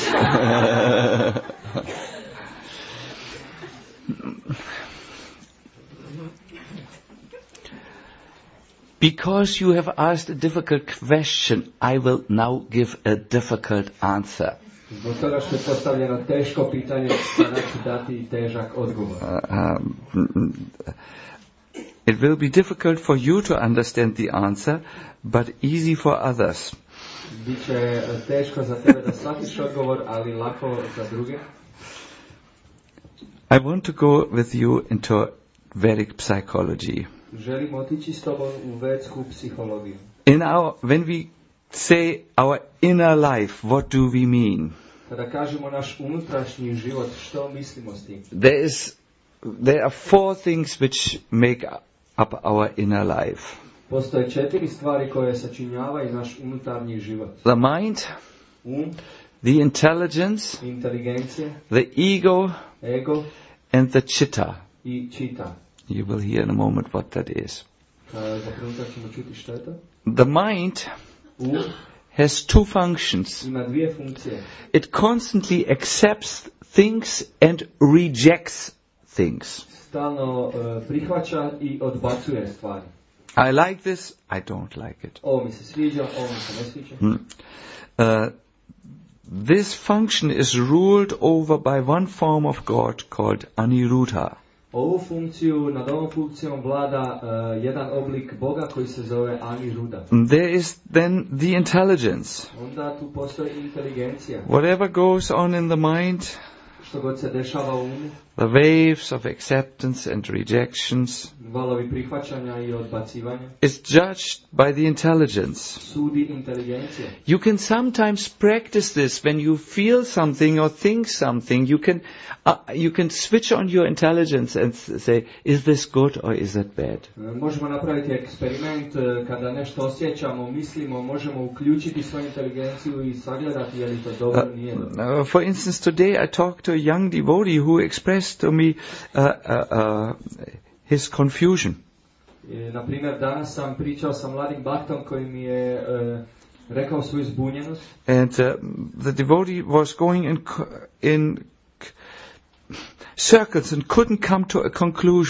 Because you have asked a difficult question, I will now give a difficult answer. Zbog toga što je postavljeno teško pitanje, sada ću dati težak odgovor. Um, it will be difficult for you to understand the answer, but easy for others. Biće teško za tebe da shvatiš odgovor, ali lako za druge. I want to go with you into Vedic psychology. Želim otići s tobom u vedsku psihologiju. In our, when we say our inner life, what do we mean? Kada kažemo naš unutrašnji život, što mislimo s tim? There is, there are four things which make up our inner life. Postoje četiri stvari koje sačinjavaju naš unutarnji život. The mind, um, the intelligence, inteligencija, the ego, ego, and the chitta. I čita. You will hear in a moment what that is. Za trenutak ćemo čuti što je to. The mind um, has two functions. Ima dvije funkcije. It constantly accepts things and rejects things. Stalno uh, prihvaća i odbacuje stvari. I like this, I don't like it. Ovo mi se sviđa, ovo mi se ne sviđa. Hmm. Uh, this function is ruled over by one form of God called Aniruddha. Ovu funkciju, nad ovom funkcijom vlada uh, jedan oblik Boga koji se zove Aniruddha. There is then the intelligence. Onda tu postoji inteligencija. Whatever goes on in the mind, što god se dešava u umu, the waves of acceptance and rejections, valovi prihvaćanja i odbacivanja, is judged by the intelligence. Sudi inteligencija. You can sometimes practice this when you feel something or think something. You can uh, you can switch on your intelligence and say, is this good or is that bad? Možemo napraviti eksperiment kada nešto osjećamo, mislimo, možemo uključiti svoju inteligenciju i sagledati je li to dobro ili nije dobro. Uh, for instance, today I talked to a young devotee who expressed to me uh, uh, uh, his confusion. Na primjer, danas sam pričao sa mladim baktom koji mi je uh, rekao svoju zbunjenost. And uh, the devotee was going in in circles and couldn't come to a conclusion.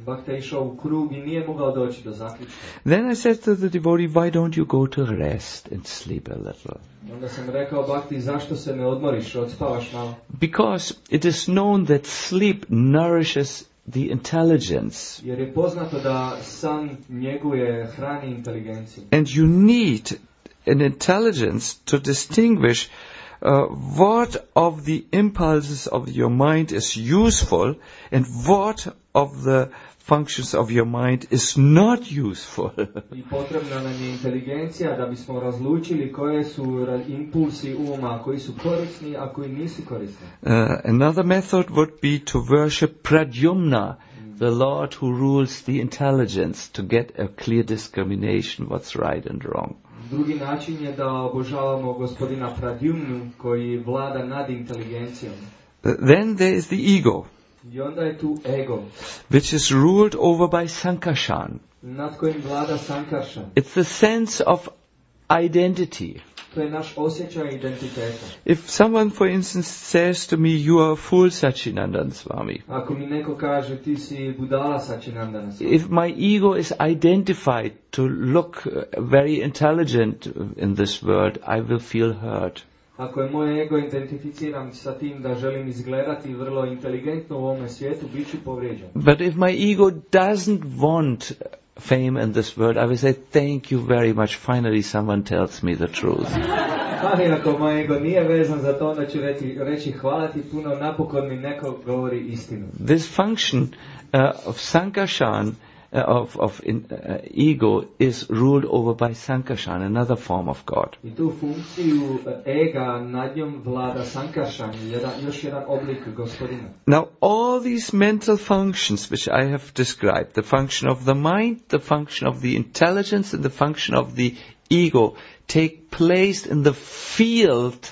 Bhakta je išao u krug i nije mogao doći do zaključka. Then I said to the devotee, why don't you go to rest and sleep a little? Onda sam rekao Bhakti, zašto se ne odmoriš, odspavaš malo? Because it is known that sleep nourishes the intelligence. Jer je poznato da san njeguje, hrani inteligenciju. And you need an intelligence to distinguish uh, what of the impulses of your mind is useful and what of the functions of your mind is not useful. I potrebna nam je inteligencija da bismo razlučili koje su ra- impulsi uma koji su korisni, a koji nisu korisni. Uh, another method would be to worship Pradyumna, the Lord who rules the intelligence, to get a clear discrimination what's right and wrong. Drugi način je da obožavamo gospodina Pradyumnu koji vlada nad inteligencijom. Uh, then there is the ego, I onda je tu ego, which is ruled over by Sankarshan. nad kojim vlada Sankarshan. It's the sense of identity. To je naš osjećaj identiteta. If someone, for instance, says to me, you are a fool, Satchidananda Swami, Ako mi neko kaže ti si budala Satchidananda Swami, if my ego is identified to look uh, very intelligent in this world, I will feel hurt. ako je moj ego identificiran sa tim da želim izgledati vrlo inteligentno u ovome svijetu, bit ću povrijeđen. But if my ego doesn't want fame in this world, I will say, thank you very much. Finally, someone tells me the truth. Ali ako moj ego nije vezan za to, onda ću reći, reći hvala ti puno, napokon mi neko govori istinu. This function uh, of Sankarshan, uh, of, of in, uh, ego, is ruled over by Sankarshan, another form of God. I tu funkciju ega nad njom vlada Sankarshan, jedan, još jedan oblik gospodina. Now, all these mental functions which I have described, the function of the mind, the function of the intelligence, and the function of the ego, take place in the field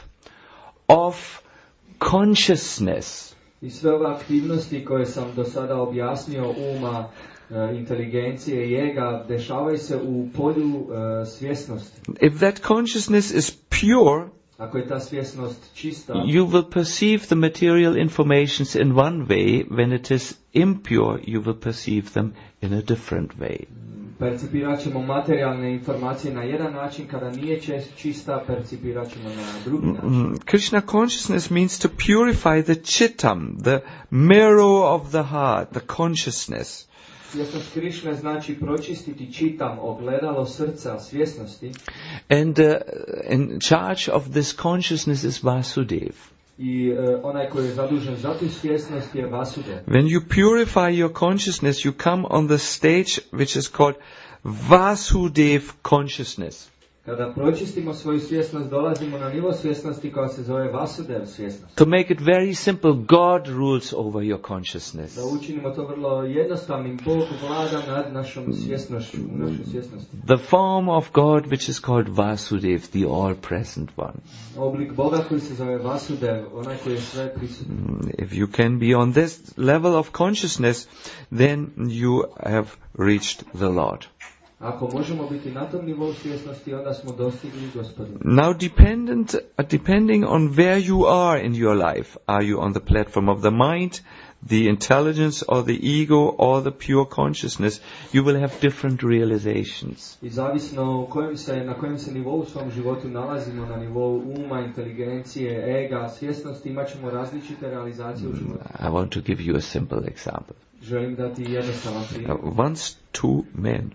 of consciousness. I sve ove aktivnosti koje sam do sada objasnio, uma, e, inteligencije i ega, dešavaju se u polju e, svjesnosti. If that consciousness is pure, Ako je ta svjesnost čista, you will perceive the material informations in one way. When it is impure, you will perceive them in a different way. percipirat ćemo materijalne informacije na jedan način, kada nije čest- čista, percipirat ćemo na drugi način. Mm, Krishna consciousness means to purify the chittam, the marrow of the heart, the consciousness. Svjesnost Krišne znači pročistiti čitam, ogledalo srca, svjesnosti. And uh, in charge of this consciousness is Vasudev. I e, onaj koji je zadužen za tu svjesnost je Vasudev. When you purify your consciousness, you come on the stage which is called Vasudev consciousness. Kada pročistimo svoju svjesnost, dolazimo na nivo svjesnosti koja se zove Vasudev svjesnost. To make it very simple, God rules over your consciousness. Da učinimo to vrlo jednostavnim, Bog vlada nad našom svjesnošću, u našoj svjesnosti. The form of God which is called Vasudev, the all-present one. Oblik Boga koji se zove Vasudev, onaj koji je sve prisutan. If you can be on this level of consciousness, then you have reached the Lord. Ako možemo biti na tom nivou svjesnosti, onda smo dostigli Gospodina. Now, dependent, uh, depending on where you are in your life, are you on the platform of the mind, the intelligence, or the ego, or the pure consciousness, you will have different realizations. I zavisno u kojem se, na kojem se nivou u svom životu nalazimo, na nivou uma, inteligencije, ega, svjesnosti, imat ćemo različite realizacije u životu. I want to give you a simple example. Želim dati jednostavan primjer. Uh, once two men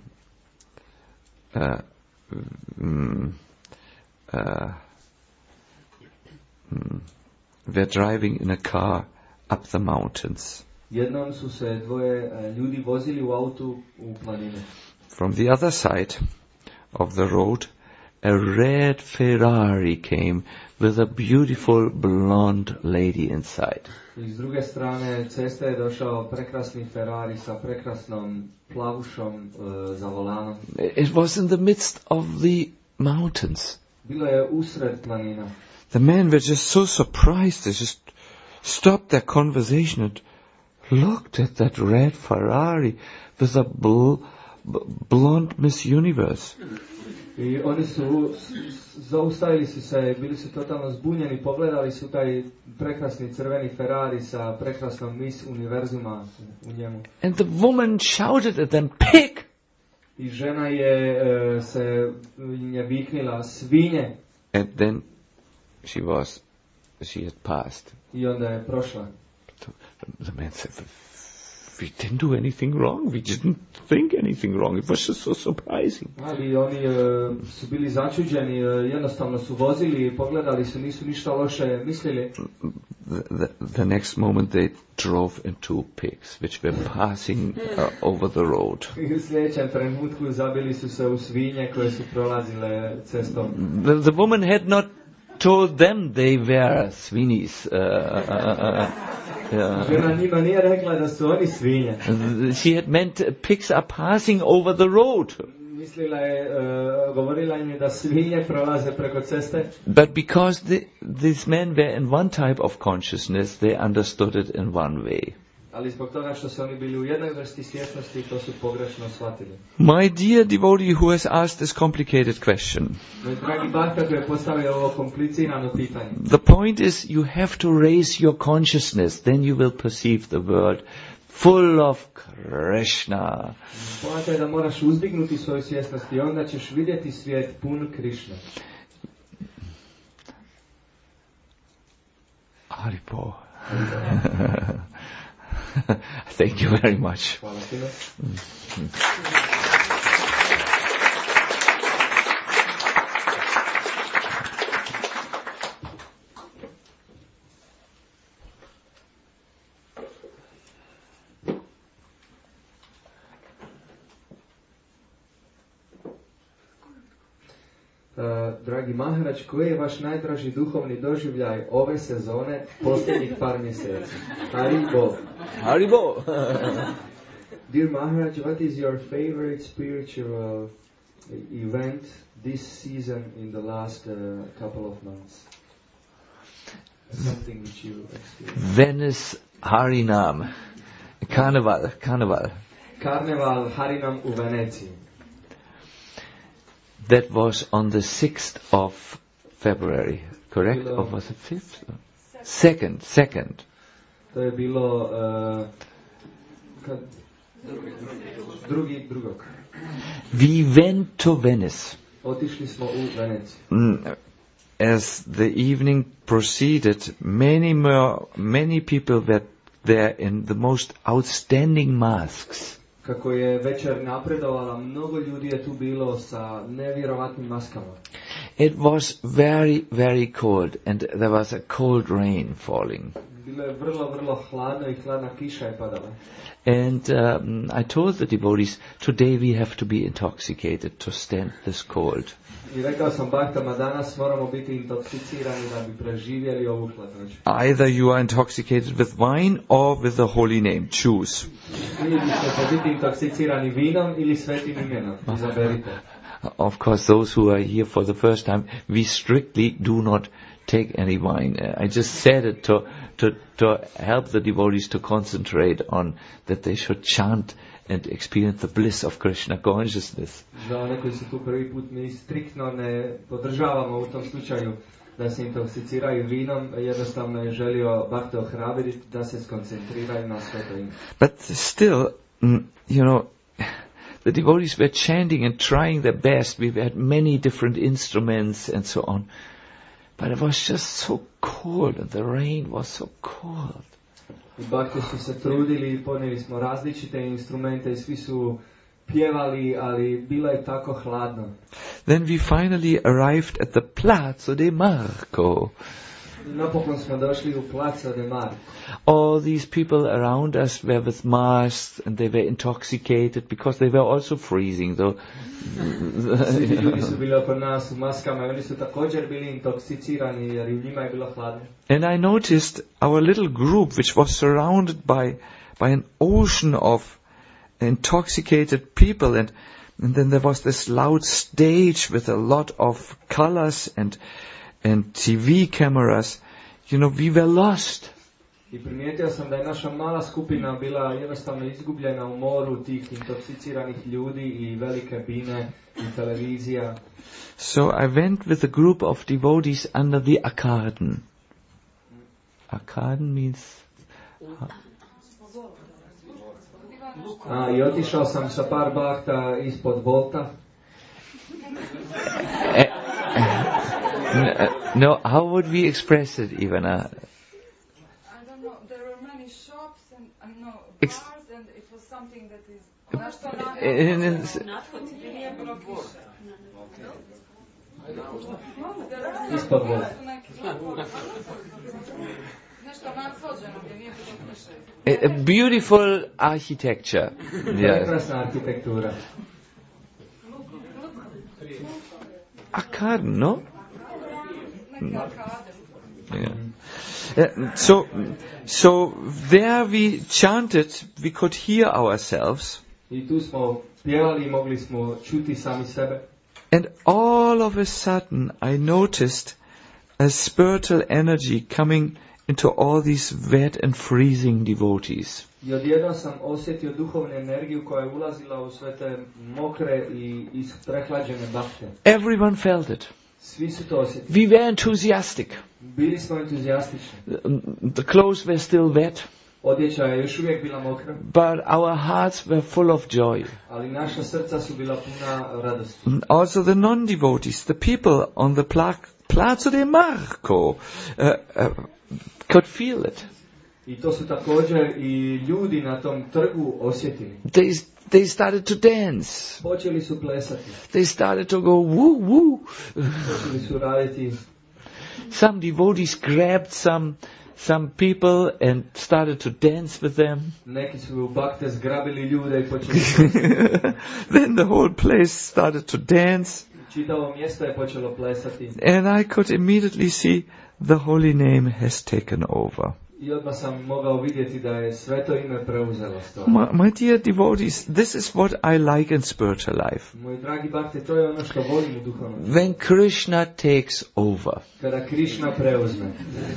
uh, mm, uh, mm, were driving in a car up the mountains. Jednom su se dvoje e, ljudi vozili u autu u planine. From the other side of the road, a red Ferrari came with a beautiful blonde lady inside. I s druge strane ceste je došao prekrasni Ferrari sa prekrasnom plavušom e, za volanom. It was in the midst of the mountains. Bilo je usred planina. The men were just so surprised, they just stopped their conversation and looked at that red Ferrari with a bl- b- blonde Miss Universe. I oni su s- zaustavili su se, bili su totalno zbunjeni, pogledali su taj prekrasni crveni Ferrari sa prekrasnom Miss Univerzuma u njemu. And the woman shouted at them, pig! I žena je e, se je viknila svinje And then she was, she had passed. i onda je prošla. The man said, we didn't do anything wrong. We didn't think anything wrong. It was just so surprising. Ali oni e, su bili začuđeni, e, jednostavno su vozili, pogledali su, nisu ništa loše mislili. The, the, the next moment they drove into pigs, which were passing uh, over the road. I u sljedećem trenutku zabili su se u svinje koje su prolazile cestom. The, the woman had not told them they were swinis. Uh, uh, uh, uh, Žena njima nije rekla da su oni svinje. uh, she had meant uh, pigs are passing over the road. Mislila je, e, govorila im je da svinje prolaze preko ceste. But because the, these men were in one type of consciousness, they understood it in one way. Ali zbog toga što su oni bili u jednoj vrsti svjesnosti, to su pogrešno shvatili. My dear devotee who has asked this complicated question, Moj dragi bhakta koji je postavio ovo komplicirano pitanje. the point is you have to raise your consciousness, then you will perceive the world full of Krishna. Poanta je da moraš uzdignuti svoju svjesnost i onda ćeš vidjeti svijet pun Krišne. Haribo. Thank you very much. Hvala sine. Uh, dragi Maharaj, koji je vaš najdraži duhovni doživljaj ove sezone, posljednjih par mjeseci? Haribo. Haribo. Dear Maharaj, what is your favorite spiritual event this season in the last uh, couple of months? Something which you experienced. Venice Harinam. Carnival. Carnival. Karneval Harinam u Veneciji. That was on the sixth of February, correct? Bilo- Or was it fifth? Second, second. To je bilo uh, kad, drugi, drugog. We went to Venice. Otišli smo u Veneciju. Mm, As the evening proceeded, many more, many people were there in the most outstanding masks. Kako je večer napredovala, mnogo ljudi je tu bilo sa nevjerovatnim maskama. It was very, very cold, and there was a cold rain falling. Bilo je vrlo, vrlo hladno i hladna kiša je padala. And um, I told the devotees, today we have to be intoxicated to stand this cold. I rekao sam baktama, danas moramo biti intoksicirani da bi preživjeli ovu hladnoću. Either you are intoxicated with wine or with the holy name. Choose. Ili ćete biti intoksicirani vinom ili svetim imenom. Izaberite. Of course, those who are here for the first time, we strictly do not take any wine. Uh, I just said it to, to, to help the devotees to concentrate on that they should chant and experience the bliss of Krishna consciousness. Za one koji su tu prvi put, mi striktno ne podržavamo u tom slučaju da se intoksiciraju vinom, jednostavno je želio Bhakta ohrabriti da se skoncentriraju na sveto ime. But still, mm, you know, the devotees were chanting and trying their best. We had many different instruments and so on. But it was just so cold, and the rain was so cold. I Bhakti su se trudili i ponijeli smo različite instrumente i svi su pjevali, ali bilo je tako hladno. Then we finally arrived at the Plaza de Marco. Napokon smo došli u Plaza de Marco. All these people around us were with masks, and they were intoxicated because they were also freezing. Though, Svi ljudi su bili oko nas u maskama i oni su također bili intoksicirani jer i u njima je bilo hladno. and I noticed our little group, which was surrounded by by an ocean of intoxicated people, and and then there was this loud stage with a lot of colors and and T V cameras. You know, we were lost. I primijetio sam da je naša mala skupina bila jednostavno izgubljena u moru tih intoksiciranih ljudi i velike bine i televizija. So I went with a group of devotees under the Arkaden. Arkaden means... A, i otišao sam sa par bakta ispod Volta. No, how would we express it, Ivana? I don't know. There were many shops and uh, no Ex- bars, and it was something that is. Ispod Volta. A beautiful architecture. Yes. Prekrasna arhitektura. Arkaden, no? Yeah. Uh, so, so there we chanted, we could hear ourselves. I tu smo pjevali, mogli smo čuti sami sebe. And all of a sudden I noticed a spiritual energy coming into all these wet and freezing devotees. I odjednom sam osjetio duhovnu energiju koja je ulazila u sve te mokre i isprehlađene bakte. Everyone felt it. Svi su to osjetili. We were enthusiastic. Bili smo entuzijastični. The clothes were still wet. Odjeća je još uvijek bila mokra. But our hearts were full of joy. Ali naša srca su bila puna radosti. Also the non-devotees, the people on the pla- Plaza de Marco, uh, uh, could feel it. I to su također i ljudi na tom trgu osjetili. They they started to dance. Počeli su plesati. They started to go woo woo. Počeli su raditi. Some devotees grabbed some some people and started to dance with them. Neki su bakte zgrabili ljude i počeli. Then the whole place started to dance. Čitavo mjesto je počelo plesati. And I could immediately see the holy name has taken over. I odmah sam mogao vidjeti da je sveto ime preuzelo stvar. My, my dear devotees, this is what I like in spiritual life. Moji dragi bakte, to je ono što volim u duhovnom. When Krishna takes over. Kada Krishna preuzme.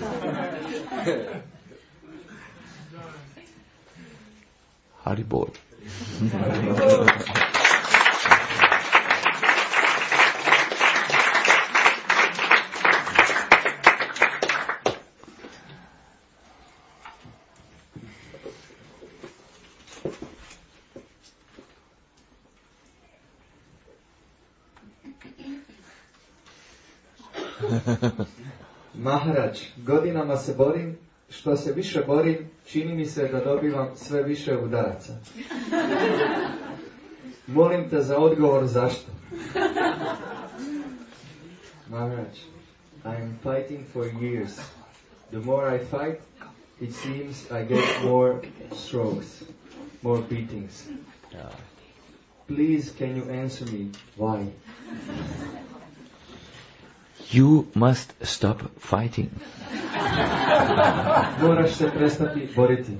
Haribol. Maharaj, godinama se borim, što se više borim, čini mi se da dobivam sve više udaraca. Molim te za odgovor zašto. Maharaj, I am fighting for years. The more I fight, it seems I get more strokes, more beatings. Please, can you answer me why? You must stop fighting. Moraš se prestati boriti.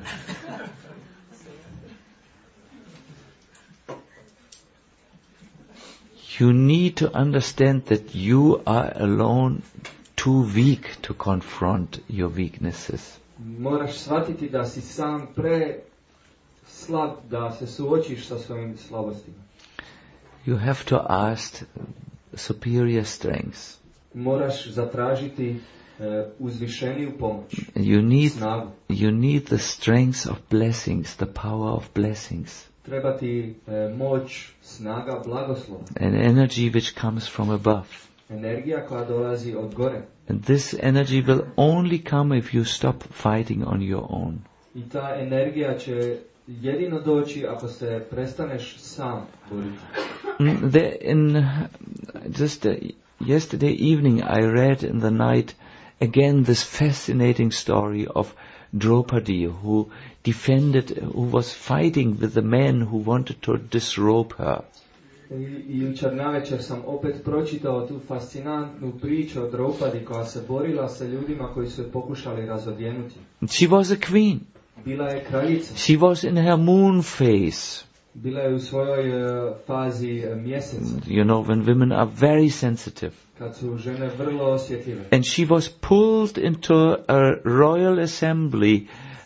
You need to understand that you are alone too weak to confront your weaknesses. Moraš shvatiti da si sam pre slab da se suočiš sa svojim slabostima. You have to ask superior strengths. Moraš zatražiti uh, uzvišeniju pomoć. You need, snagu. you need the strength of blessings, the power of blessings. Treba ti uh, moć, snaga, blagoslova. An energy which comes from above. Energija koja dolazi od gore. And this energy will only come if you stop fighting on your own. I ta energija će jedino doći ako se prestaneš sam boriti. Mm, there in uh, just uh, yesterday evening I read in the night again this fascinating story of Draupadi, who defended, who was fighting with the men who wanted to disrobe her. I jučer navečer sam opet pročitao tu fascinantnu priču o Draupadi koja se borila sa ljudima koji su je pokušali razodjenuti. She was a queen. Bila je kraljica. She was in her moon phase. Bila je u svojoj uh, fazi uh, mjeseca. You know, when women are very sensitive. Kad su žene vrlo osjetljive. And she was pulled into a royal assembly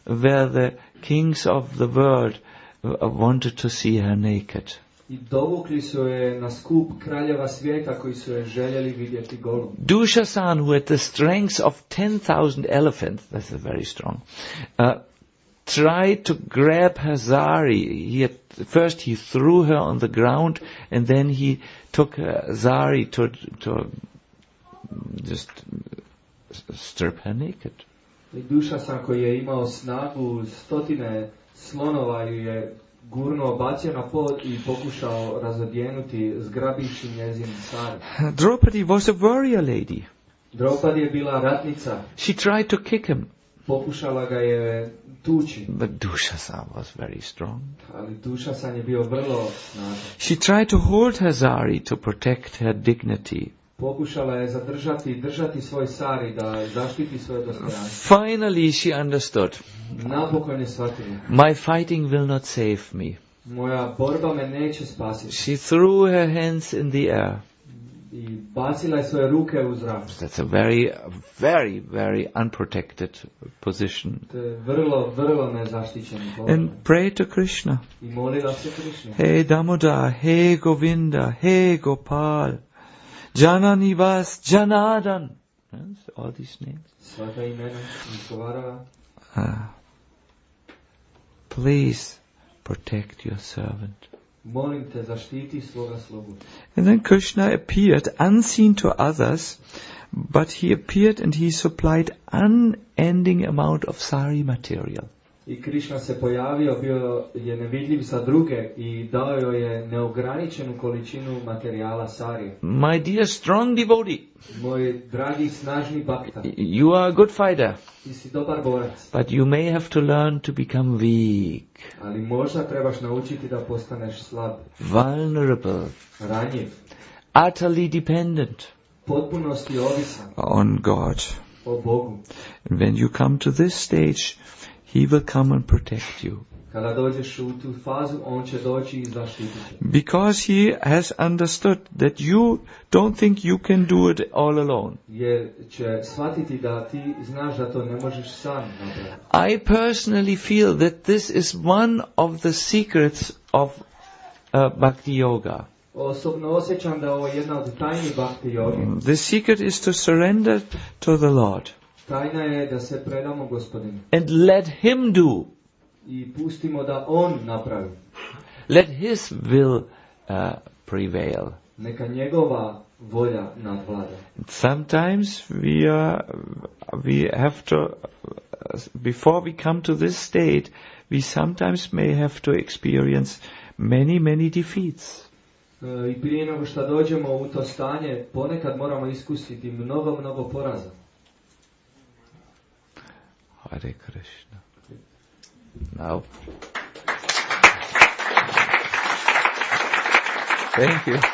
where the kings of the world wanted to see her naked. I dovukli su je na skup kraljeva svijeta koji su je željeli vidjeti golu. Dushasan, who had the strength of ten thousand elephants, that's very strong, uh, tried to grab her zari. He had, first he threw her on the ground, and then he took her zari to, to just strip her naked. I Dushasan koji je imao snagu stotine slonova ju je gurnuo, bacio na pod i pokušao razodjenuti, zgrabivši njezin sari. Draupadi was a warrior lady. Draupadi je bila ratnica. She tried to kick him. Pokušala ga je tući. But Dushasan was very strong. Ali Dushasan je bio vrlo snažan. She tried to hold her zari to protect her dignity. Pokušala je zadržati, držati svoj sari da zaštiti svoje dostojanstvo. Finally she understood. Napokon je shvatila. My fighting will not save me. Moja borba me neće spasiti. She threw her hands in the air. I bacila je svoje ruke u zrak. That's a very, very, very unprotected position. To je vrlo, vrlo nezaštićen položaj. And pray to Krishna. I molila se Krišni. Hey Damodar, hey Govinda, hey Gopal, Janani Vas, Janadan. Yes, all these names. Svaka imena izgovarala. Uh, please protect your servant. Molim te, zaštiti svoga slugu. And then Krishna appeared, unseen to others, but he appeared and he supplied unending amount of sari material. I Krišna se pojavio, bio je nevidljiv za druge i dao joj je neograničenu količinu materijala sari. My dear strong devotee, Moj dragi snažni bhakta, you are a good fighter, ti si dobar borac, but you may have to learn to become weak, ali možda trebaš naučiti da postaneš slab, vulnerable, ranjiv, utterly dependent potpunosti ovisan on God. o Bogu. And when you come to this stage, He will come and protect you. Kada dođeš u tu fazu, on će doći i zaštiti će. Because He has understood that you don't think you can do it all alone. Jer će shvatiti da ti znaš da to ne možeš sam napraviti. I personally feel that this is one of the secrets of uh, Bhakti Yoga. Osobno osjećam da ovo je jedna od tajni Bhakti joge. The secret is to surrender to the Lord Tajna je da se predamo Gospodinu and let Him do. i pustimo da on napravi. Let His will uh, prevail. Neka njegova volja nadvlada. Sometimes we are, we have to, before we come to this state, we sometimes may have to experience many, many defeats. E, I prije nego što dođemo u to stanje, ponekad moramo iskusiti mnogo, mnogo poraza. Hare Krishna. Now. Thank you.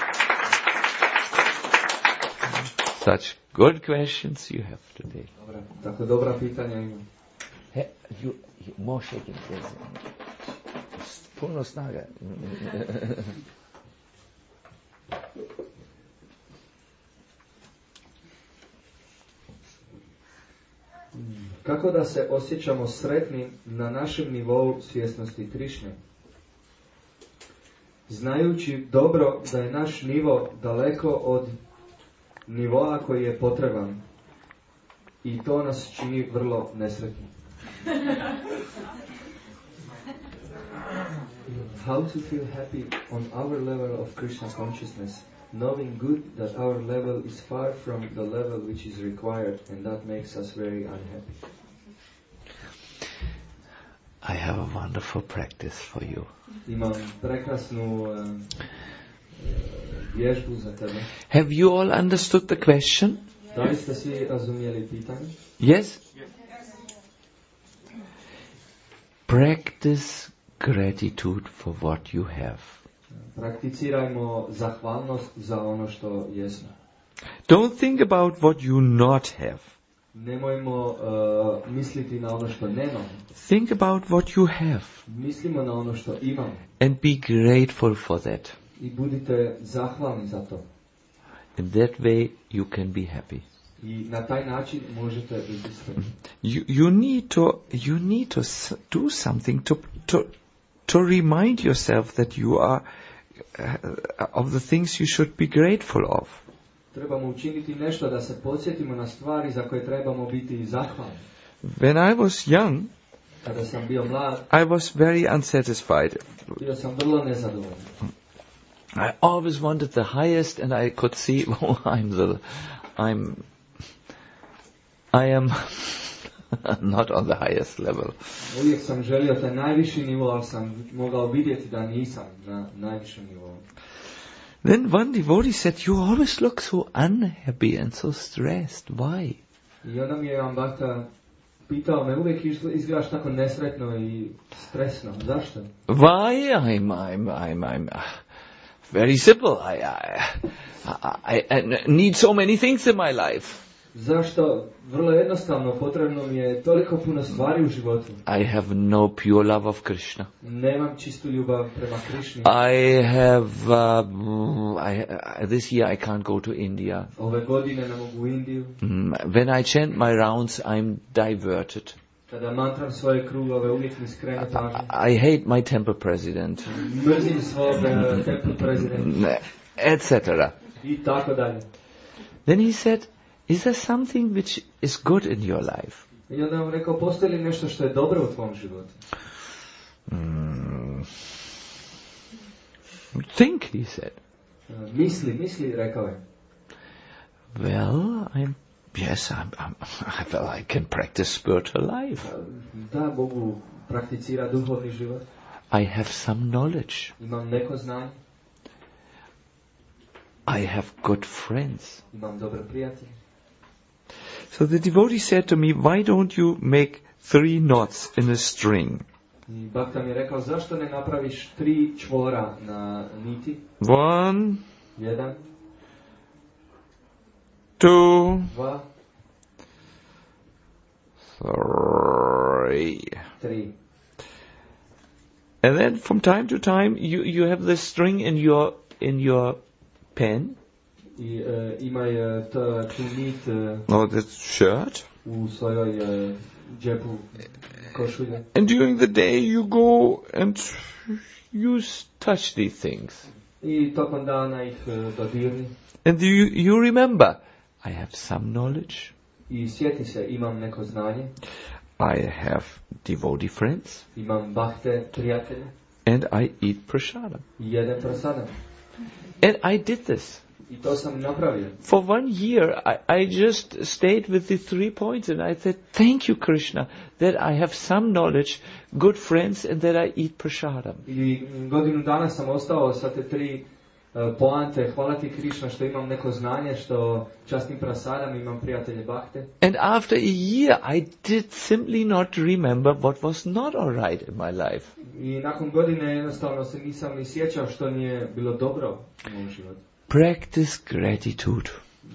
Such good questions you have today. Dobra, tako dobra pitanja imam. He, you, you, more shaking, please. Puno snaga. Kako da se osjećamo sretni na našem nivou svjesnosti Krišne? Znajući dobro da je naš nivo daleko od nivoa koji je potreban. I to nas čini vrlo nesretni. How to feel happy on our level of Krishna consciousness, knowing good that our level is far from the level which is required, and that makes us very unhappy. I have a wonderful practice for you. Imam prekrasnu uh, uh, vježbu za tebe. Have you all understood the question? Da li ste svi razumjeli pitanje? Yes? Practice gratitude for what you have. Prakticirajmo zahvalnost za ono što jesmo. Don't think about what you not have. Nemojmo uh, misliti na ono što nemamo. Think about what you have. Mislimo na ono što imamo. And be grateful for that. I budite zahvalni za to. In that way you can be happy. I na taj način možete biti spremni. You, you need to, you need to s- do something to, to, to remind yourself that you are uh, of the things you should be grateful of. Trebamo učiniti nešto da se podsjetimo na stvari za koje trebamo biti zahvalni. When I was young, Kada sam bio mlad, I was very unsatisfied. bio sam vrlo nezadovoljan. I always wanted the highest, and I could see, oh, I'm the, I'm, I am not on the highest level. Uvijek sam želio taj najviši nivo, ali sam mogao vidjeti da nisam na najvišem nivou. Then one devotee said, "You always look so unhappy and so stressed. Why?" I onda mi je Ambata pitao me, uvijek izgledaš tako nesretno i stresno. Zašto? Why? I'm, I'm, I'm, I'm uh, very simple. I, I, I, I need so many things in my life. Zašto? Vrlo jednostavno, potrebno mi je toliko puno stvari u životu. I have no pure love of Krishna. Nemam čistu ljubav prema Krišni. I have, uh, I, uh, this year I can't go to India. Ove godine ne mogu u Indiju. Mm, when I chant my rounds, I'm diverted. Kada mantram svoje krugove, uvijek mi skrene pažnju. I hate my temple president, Mrzim svog uh, temple prezidenta. et cetera. I tako dalje. Then he said, "Is there something which is good in your life?" I onda vam rekao, postoji li nešto što je dobro u tvom životu? Mm. Think, he said. Uh, misli, misli, rekao je. Well, I'm, yes, I'm, I'm, well, I can practice spiritual life. Uh, da, mogu prakticirati duhovni život. I have some knowledge. Imam neko znanje. I have good friends. Imam dobre prijatelje. So the devotee said to me, "Why don't you make three knots in a string?" I Bhakta mi je rekao, zašto ne napraviš tri čvora na niti? One, Jedan, two, dva, three. tri. And then from time to time, you, you have the string in your in your pen, I uh, imaj uh, t- tu nit uh, or the shirt. u svojoj uh, džepu košulje. And during the day, you go and you s- touch these things. I tokom dana ih uh, dodirni. And you, you remember, I have some knowledge. I sjeti se, imam neko znanje, I have devotee friends. imam Bhakte prijatelje And I eat prasadam. i jedem prasadam. And I did this. I to sam napravio. For one year, I, I just stayed with the three points and I said, "Thank you, Krishna, that I have some knowledge, good friends, and that I eat prasadam." I godinu dana sam ostao sa te tri uh, poante. Hvala ti Krišna što imam neko znanje, što častim prasadam, imam prijatelje Bhakte. And after a year, I did simply not remember what was not all right in my life. I nakon godine jednostavno se nisam ni sjećao što nije bilo dobro u mom životu. Practice gratitude.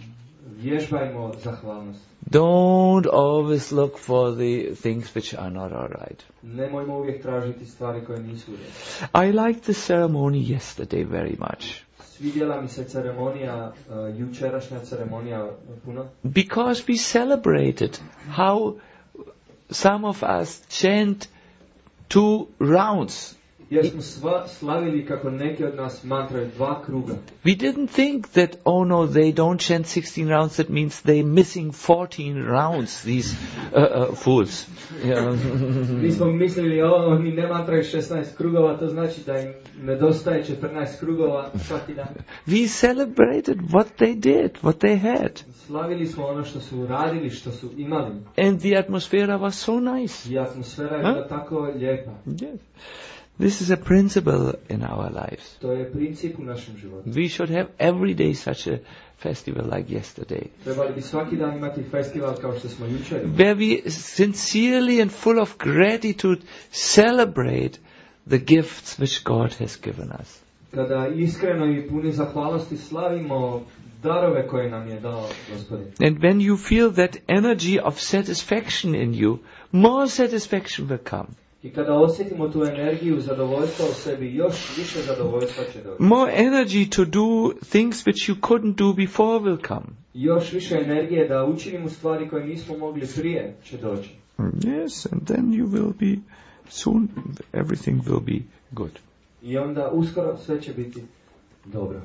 Vježbajmo zahvalnost. Don't always look for the things which are not all right. Nemojmo uvijek tražiti stvari koje nisu u redu. I liked the ceremony yesterday very much. Svidjela mi se ceremonija, uh, jučerašnja ceremonija puno. Because we celebrated how some of us chant two rounds. Jer smo sva slavili kako neki od nas mantraju dva kruga. We didn't think that, oh no, they don't chant sixteen rounds, that means they're missing fourteen rounds, these uh, uh, fools. Yeah. Mi smo mislili, o, oni ne mantraju šesnaest krugova, to znači da im nedostaje četrnaest krugova svaki dan. We celebrated what they did, what they had. Slavili smo ono što su uradili, što su imali. And the atmosphere was so nice. I atmosfera je Huh? bila tako lijepa. Yes. This is a principle in our lives. To je princip u našem životu. We should have every day such a festival like yesterday, Trebali bi svaki dan imati festival kao što smo jučer. where we sincerely and full of gratitude celebrate the gifts which God has given us. Kada iskreno i puni zahvalnosti slavimo darove koje nam je dao Gospodin. And when you feel that energy of satisfaction in you, more satisfaction will come. I kada osjetimo tu energiju zadovoljstva u sebi, još više zadovoljstva će doći. More energy to do things which you couldn't do before will come. Još više energije da učinimo stvari koje nismo mogli prije će doći. Yes, and then you will be, soon everything will be good. I onda uskoro sve će biti dobro.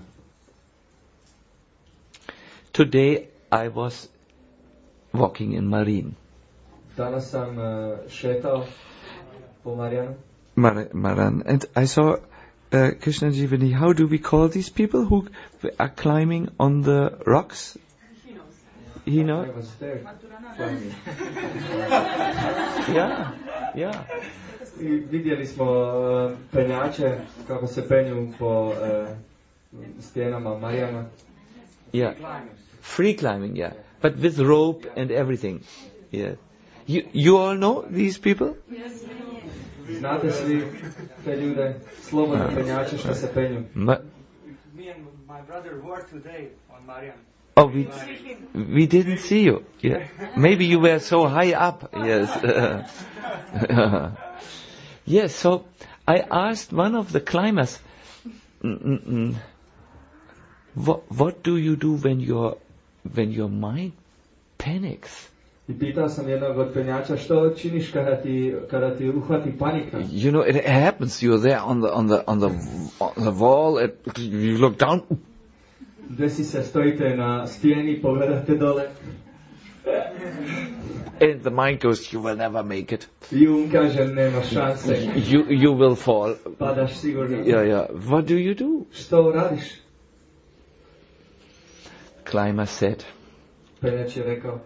Today I was walking in Marine. Danas sam uh, šetao po Marijanu. Mar- Maran, and I saw uh, Krishna Jivani. How do we call these people who are climbing on the rocks? He knows. I was there climbing. Yeah, yeah. I vidjeli smo uh, penjače kako se penju po uh, stijenama Marijana. Yeah. Free climbing, yeah. But with rope and everything. Yeah. You you all know these people? Znate svi te ljude, slobodne penjače što se penju. Ma- Me and my brother were today on Mariam. oh, we we didn't see you. Yeah. Maybe you were so high up. Yes. Yes. So I asked one of the climbers, Mm-mm-mm, what what do you do when your when your mind panics? I pitao sam jednog od penjača što činiš kada ti, kada ti uhvati panika. You know, it happens. You're there on the on the on the on the wall. And you look down. Desi se, stojite na stijeni, pogledate dole. And the mind goes, you will never make it. I um kaže, nema šanse. You you will fall. Padaš sigurno. Yeah, yeah. What do you do? Što radiš? Climber said, Penjač je rekao,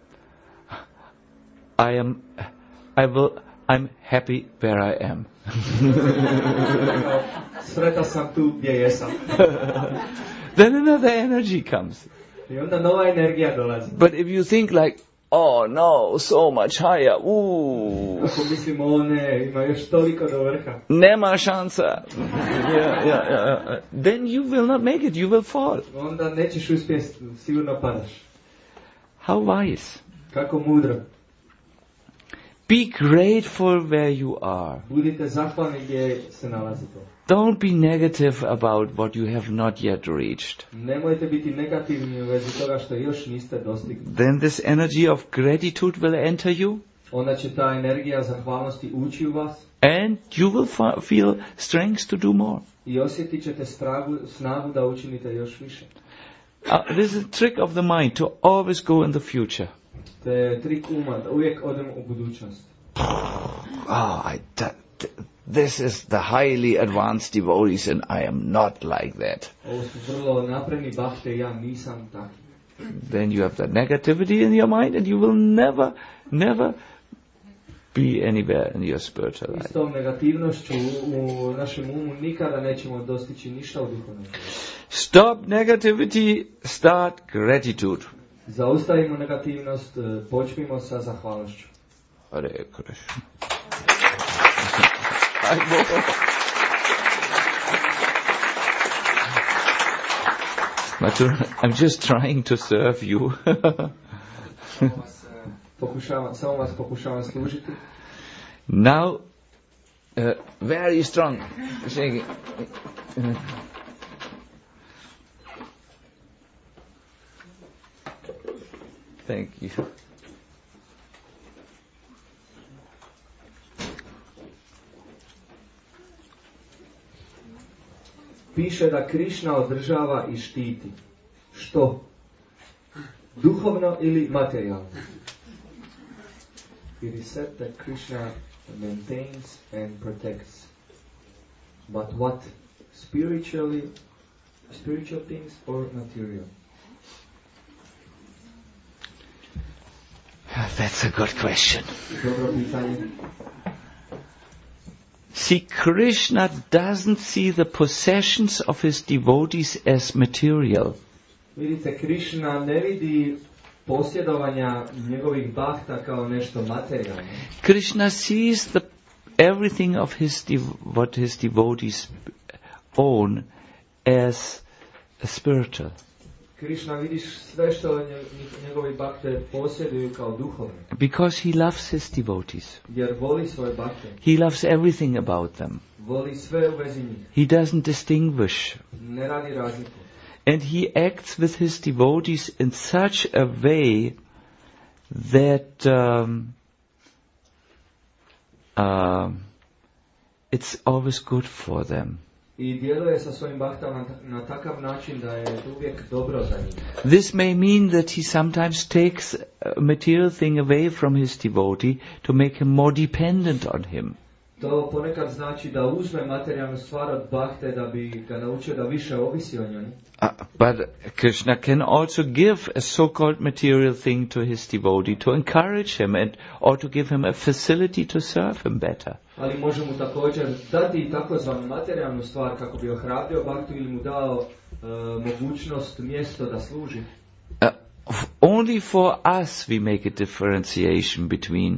I am, I will, I'm happy where I am. rekao, sretan sam tu gdje jesam. Then another energy comes. I onda nova energija dolazi. But if you think like, oh no, so much higher, ooh, Ako mislimo, o ne, ima još toliko do vrha. nema šansa, yeah, yeah, yeah, then you will not make it, you will fall. Onda nećeš uspjeti, sigurno padaš. How wise. Kako mudro. Be grateful where you are. Budite zahvalni gdje se nalazite. Don't be negative about what you have not yet reached. Nemojte biti negativni u vezi toga što još niste dostigli. Then this energy of gratitude will enter you, Onda će ta energija zahvalnosti ući u vas and you will fa- feel strength to do more. i osjetit ćete stragu, snagu da učinite još više. Uh, this is a trick of the mind to always go in the future. To je trik uma, da uvijek odemo u budućnost. Oh, I, that, this is the highly advanced devotees, and I am not like that. Ovo su vrlo napredni bahte, ja nisam taki. Then you have that negativity in your mind, and you will never, never be anywhere in your spiritual I s life. tom negativnošću u, u našem umu nikada nećemo dostići ništa u duhovnom životu. Stop negativity, start gratitude. Zaustavimo negativnost, eh, počnimo sa zahvalnošću. Hare Krishna. Mathur, I'm just trying to serve you. Pokušavam, samo vas pokušavam služiti. Now, uh, very strong. Shaking. Thank you. Piše da Krišna održava i štiti. Što? Duhovno ili materijalno? It is said that Krishna maintains and protects. But what? Spiritually, spiritual things or material? That's a good question. Dobro pitanje. See, Krishna doesn't see the possessions of his devotees as material. Vidite, Krišna ne vidi posjedovanja njegovih bahta kao nešto materijalno. Krishna sees the everything of his dev- what his devotees own as a spiritual. Krishna vidiš sve što nje- njegovi bakte posjeduju kao duhovne. Because he loves his devotees. Jer voli svoje bakte. He loves everything about them. Voli sve u vezi njih. He doesn't distinguish. Ne radi razliku. And he acts with his devotees in such a way that um, uh, it's always good for them. I djeluje sa svojim baktama na, na takav način da je uvijek dobro za njih. This may mean that he sometimes takes a material thing away from his devotee to make him more dependent on him. To ponekad znači da uzme materijalnu stvar od bakte da bi ga naučio da više ovisi o njoj. Uh, but Krishna can also give a so-called material thing to his devotee to encourage him and or to give him a facility to serve him better. Ali može mu također dati i takozvanu materijalnu stvar kako bi ohrabrio baktu ili mu dao uh, mogućnost, mjesto da služi. Uh, f- only for us we make a differentiation between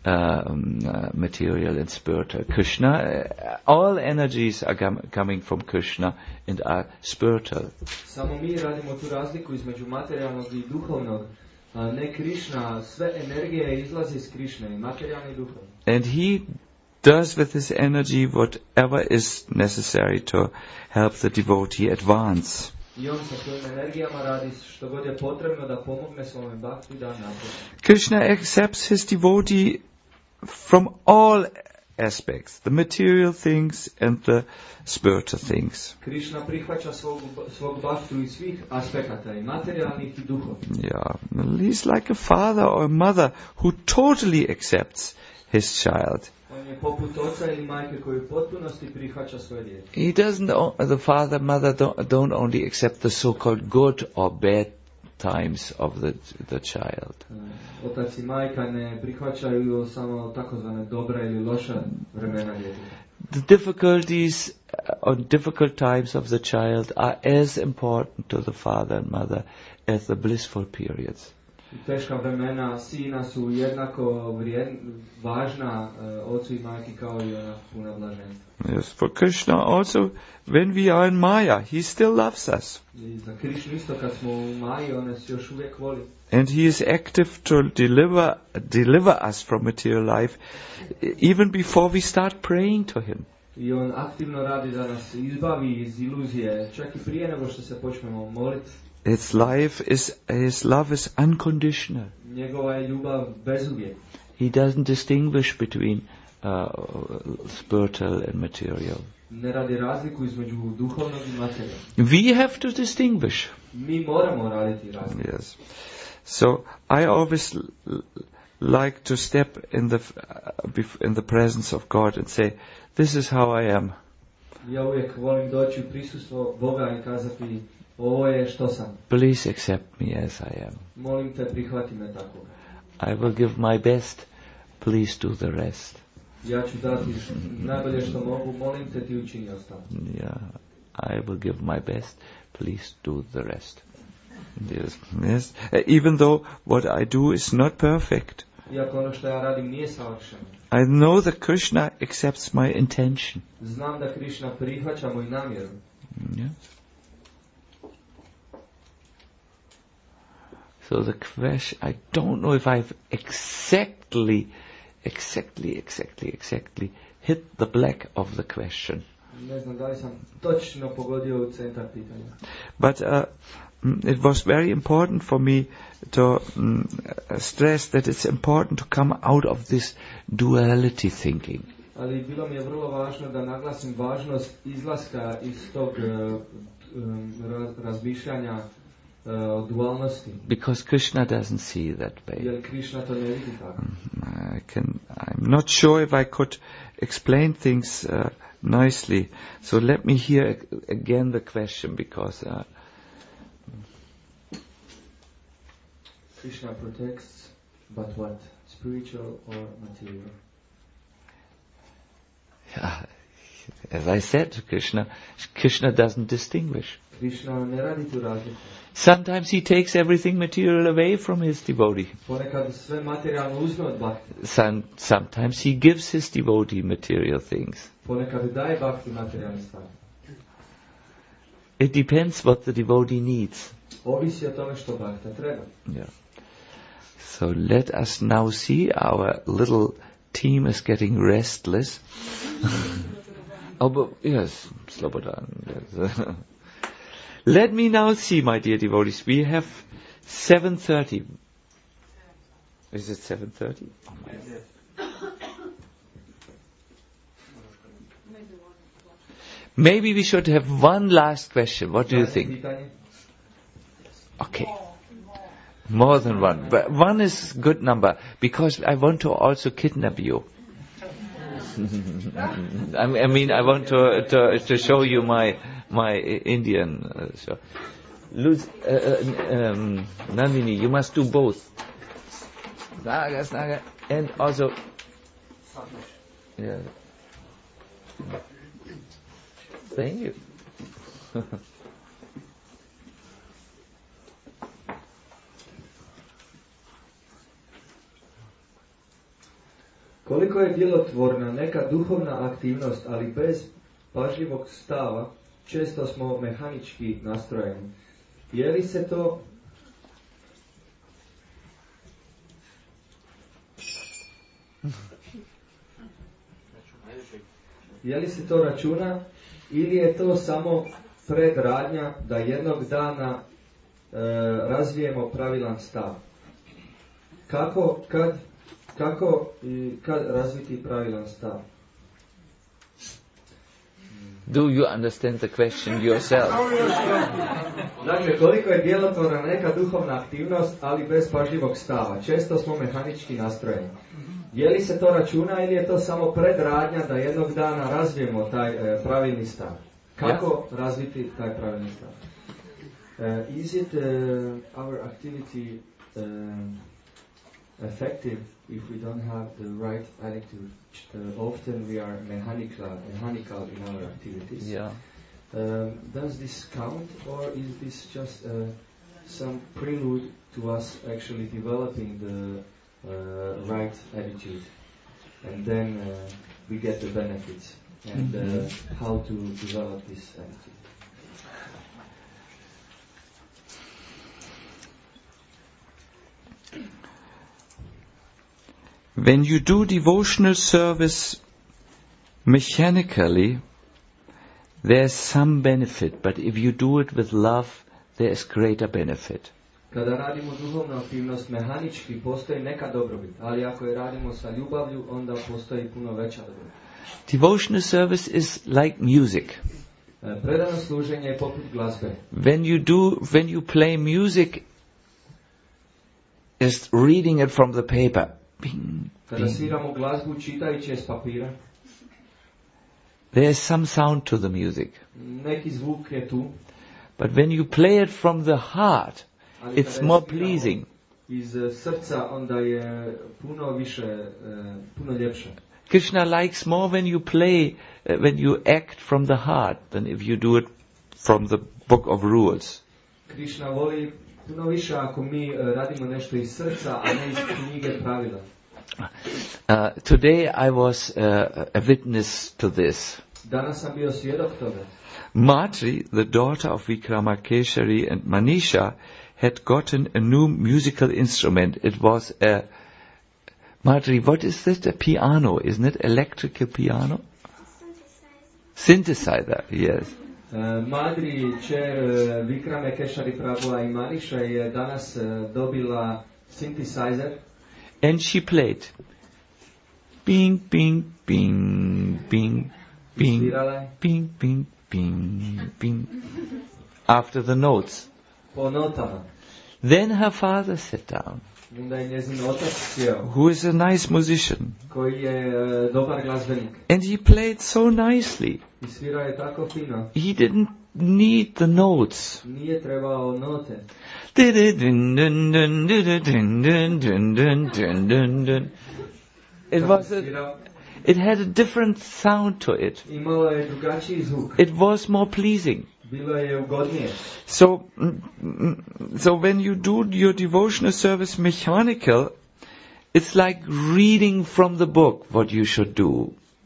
um, uh, material and spiritual. Krishna, uh, all energies are com- coming from Krishna and are spiritual. Samo mi radimo tu razliku između materijalnog i duhovnog. A ne Krishna, sve energije izlazi iz Krishne, i materijalni i duhovni. And he does with his energy whatever is necessary to help the devotee advance. I on sa svojim energijama radi što god je potrebno da pomogne svome bakti da napred. Krishna accepts his devotee from all aspects, the material things and the spiritual things. Krishna prihvaća svog, svog baktu iz svih aspekata, i materijalnih i duhovnih. Yeah, he's like a father or a mother who totally accepts his child. On je poput oca ili majke koji u potpunosti prihvaća svoje dijete. He doesn't, o- the father, mother don't, don't only accept the so-called good or bad times of the, the child. E, Otac i majka ne prihvaćaju samo takozvane dobra ili loša vremena djeteta. The difficulties uh, or difficult times of the child are as important to the father and mother as the blissful periods. I teška vremena sina su jednako vrijedna, važna e, ocu i majki kao i ona puna blaženstva. Yes, for Krishna also, when we are in Maya, he still loves us. I za Krišnu isto kad smo u Maji, ona se još uvijek voli. And he is active to deliver deliver us from material life even before we start praying to him. I on aktivno radi da nas izbavi iz iluzije, čak i prije nego što se počnemo moliti. His life is, his love is unconditional. Njegova je ljubav bezuvjetna. He doesn't distinguish between uh, spiritual and material. Ne radi razliku između duhovnog i materijalnog. We have to distinguish. Mi moramo raditi razliku. Yes. So I always l- like to step in the f- uh, bef- in the presence of God and say, "This is how I am." Ja uvijek volim doći u prisustvo Boga i kazati, ovo je što sam. Please accept me as I am. Molim te, prihvati me tako. I will give my best. Please do the rest. Ja ću dati najbolje što mogu, molim te, ti učini ostalo. Yeah, I will give my best. Please do the rest. Yes, yes. Uh, even though what I do is not perfect, Iako ono što ja radim nije savršeno. I know that Krishna accepts my intention. Znam da Krišna prihvaća moju namjeru. Yeah. So the question, I don't know if I've exactly, exactly, exactly, exactly hit the black of the question. Ne znam da li sam točno pogodio u centar pitanja. But uh, mm, it was very important for me to mm, stress that it's important to come out of this duality thinking. Ali bilo mi je vrlo važno da naglasim važnost izlaska iz tog uh, um, raz, razmišljanja uh, o dualnosti. Because Krishna doesn't see that way. Jer Krišna to ne vidi tako. I can, I'm not sure if I could explain things uh, nicely. So let me hear again the question, because uh, Krishna protects, but what? Spiritual or material? as I said to Krishna, Krishna doesn't distinguish. Krishna ne radi tu razliku. Sometimes he takes everything material away from his devotee. Ponekad sve materijalno uzme od bhakti. Some, sometimes he gives his devotee material things. Ponekad daje bhakti materijalne stvari. It depends what the devotee needs. ovisi o tome što Bhakta treba. Yeah. So let us now see our little team is getting restless. Oh, but yes, Slobodan. Yes. Let me now see, my dear devotees. We have seven thirty. Is it seven thirty? Oh my God. Maybe we should have one last question. What do you think? Okay. More than one. But one is good number, because I want to also kidnap you. I mean, I want to to, to show you my my Indian uh, show. Luz, uh, uh, um, Nandini, you must do both. Snaga, snaga, and also. Yeah. Thank you. Koliko je djelotvorna neka duhovna aktivnost, ali bez pažljivog stava, često smo mehanički nastrojeni. Je li se to Je li se to računa ili je to samo predradnja da jednog dana e, razvijemo pravilan stav? Kako, kad, kako i kad razviti pravilan stav? Do you understand the question yourself? Dakle, koliko je djelotvorna neka duhovna aktivnost, ali bez pažljivog stava? Često smo mehanički nastrojeni. Je li se to računa ili je to samo predradnja da jednog dana razvijemo taj e, pravilni stav? Kako yeah. razviti taj pravilni stav? Uh, is it uh, our activity uh, effective if we don't have the right attitude? Uh, often we are mechanical, mechanical in our activities. Yeah. Um, does this count, or is this just uh, some prelude to us actually developing the uh, right attitude, and then uh, we get the benefits, and uh, how to develop this attitude? When you do devotional service mechanically, there's some benefit, but if you do it with love, there is greater benefit. Kada radimo duhovnu aktivnost mehanički, postoji neka dobrobit, ali ako je radimo sa ljubavlju, onda postoji puno veća dobrobit. Devotional service is like music. Predano služenje je poput glazbe. When you do, when you play music, is reading it from the paper. Bing, Kada sviramo glazbu čitajući je s papira, there is some sound to the music. neki zvuk je tu. But when you play it from the heart, ali it's more pleasing. Iz srca onda je puno više, puno ljepše. Krishna likes more when you play, uh, when you act from the heart, than if you do it from the book of rules. Krishna voli puno više ako mi radimo nešto iz srca, a ne iz knjige pravila. Uh, today I was uh, a witness to this. Danas sam bio svjedok toga. Marjorie, the daughter of Vikramakeshari and Manisha, had gotten a new musical instrument. It was a... Marjorie, what is this? A piano, isn't it? Electrical piano? Synthesizer. Synthesizer, yes. Uh, Madri, čer uh, Vikramakeshari Prabhu i Manisha je danas uh, dobila synthesizer. And she played. Bing, bing, bing, bing, bing, bing, bing, bing, bing. After the notes. Po notama. Then her father sat down. Onda je njezin otac sjeo. Who is a nice musician. Koji je uh, dobar glazbenik. And he played so nicely. I svirao je tako fino. He didn't need the notes. Nije trebao note. It was a, it had a different sound to it. Imalo je drugačiji zvuk. It was more pleasing. Bilo je ugodnije. So, so when you do your devotional service mechanical, it's like reading from the book what you should do.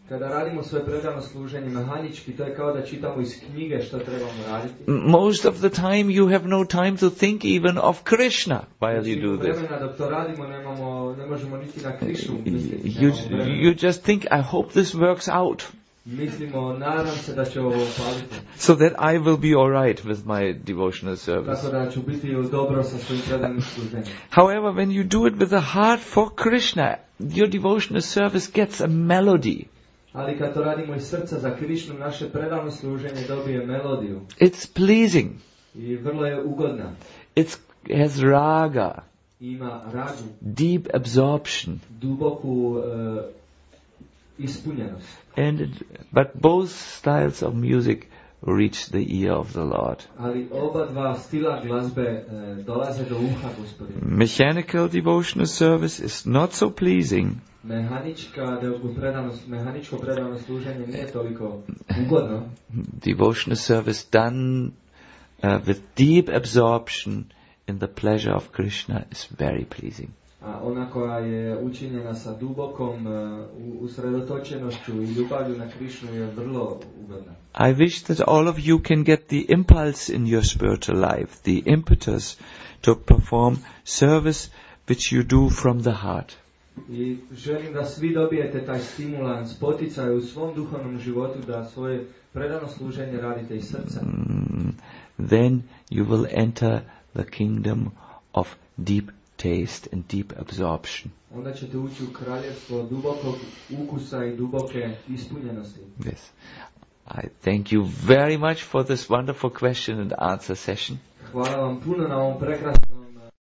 Kada radimo svoje predano služenje mehanički, to je kao da čitamo iz knjige što trebamo raditi. Most of the time you have no time to think even of Krishna while you do this. Vremena dok to radimo nemamo, ne možemo niti na Krišnu misliti. You, you just think, I hope this works out. Mislimo, nadam se da će ovo paliti. So that I will be all right with my devotional service. Tako da ću biti dobro sa svojim predanim služenjem. However, when you do it with a heart for Krishna, your devotional service gets a melody. Ali kad to radimo iz srca za Krišnu, naše predano služenje dobije melodiju. It's pleasing. I vrlo je ugodna. It has raga. Ima ragu. Deep absorption. Duboku uh, ispunjenost. And it, but both styles of music reach the ear of the Lord. Ali oba dva stila glazbe uh, dolaze do uha Gospodina. Mechanical devotional service is not so pleasing. Mehanička predanost, mehaničko predano služenje nije toliko ugodno. Devotional service done uh, with deep absorption in the pleasure of Krishna is very pleasing. A ona koja je učinjena sa dubokom uh, usredotočenošću i ljubavlju na Krišnu je vrlo ugodna. I wish that all of you can get the impulse in your spiritual life, the impetus to perform service which you do from the heart. I želim da svi dobijete taj stimulans, poticaj u svom duhovnom životu da svoje predano služenje radite iz srca. Mm, then you will enter the kingdom of deep taste and deep absorption. Onda ćete ući u kraljevstvo dubokog ukusa i duboke ispunjenosti. Yes. I thank you very much for this wonderful question and answer session. Hvala vam puno na ovom prekrasnom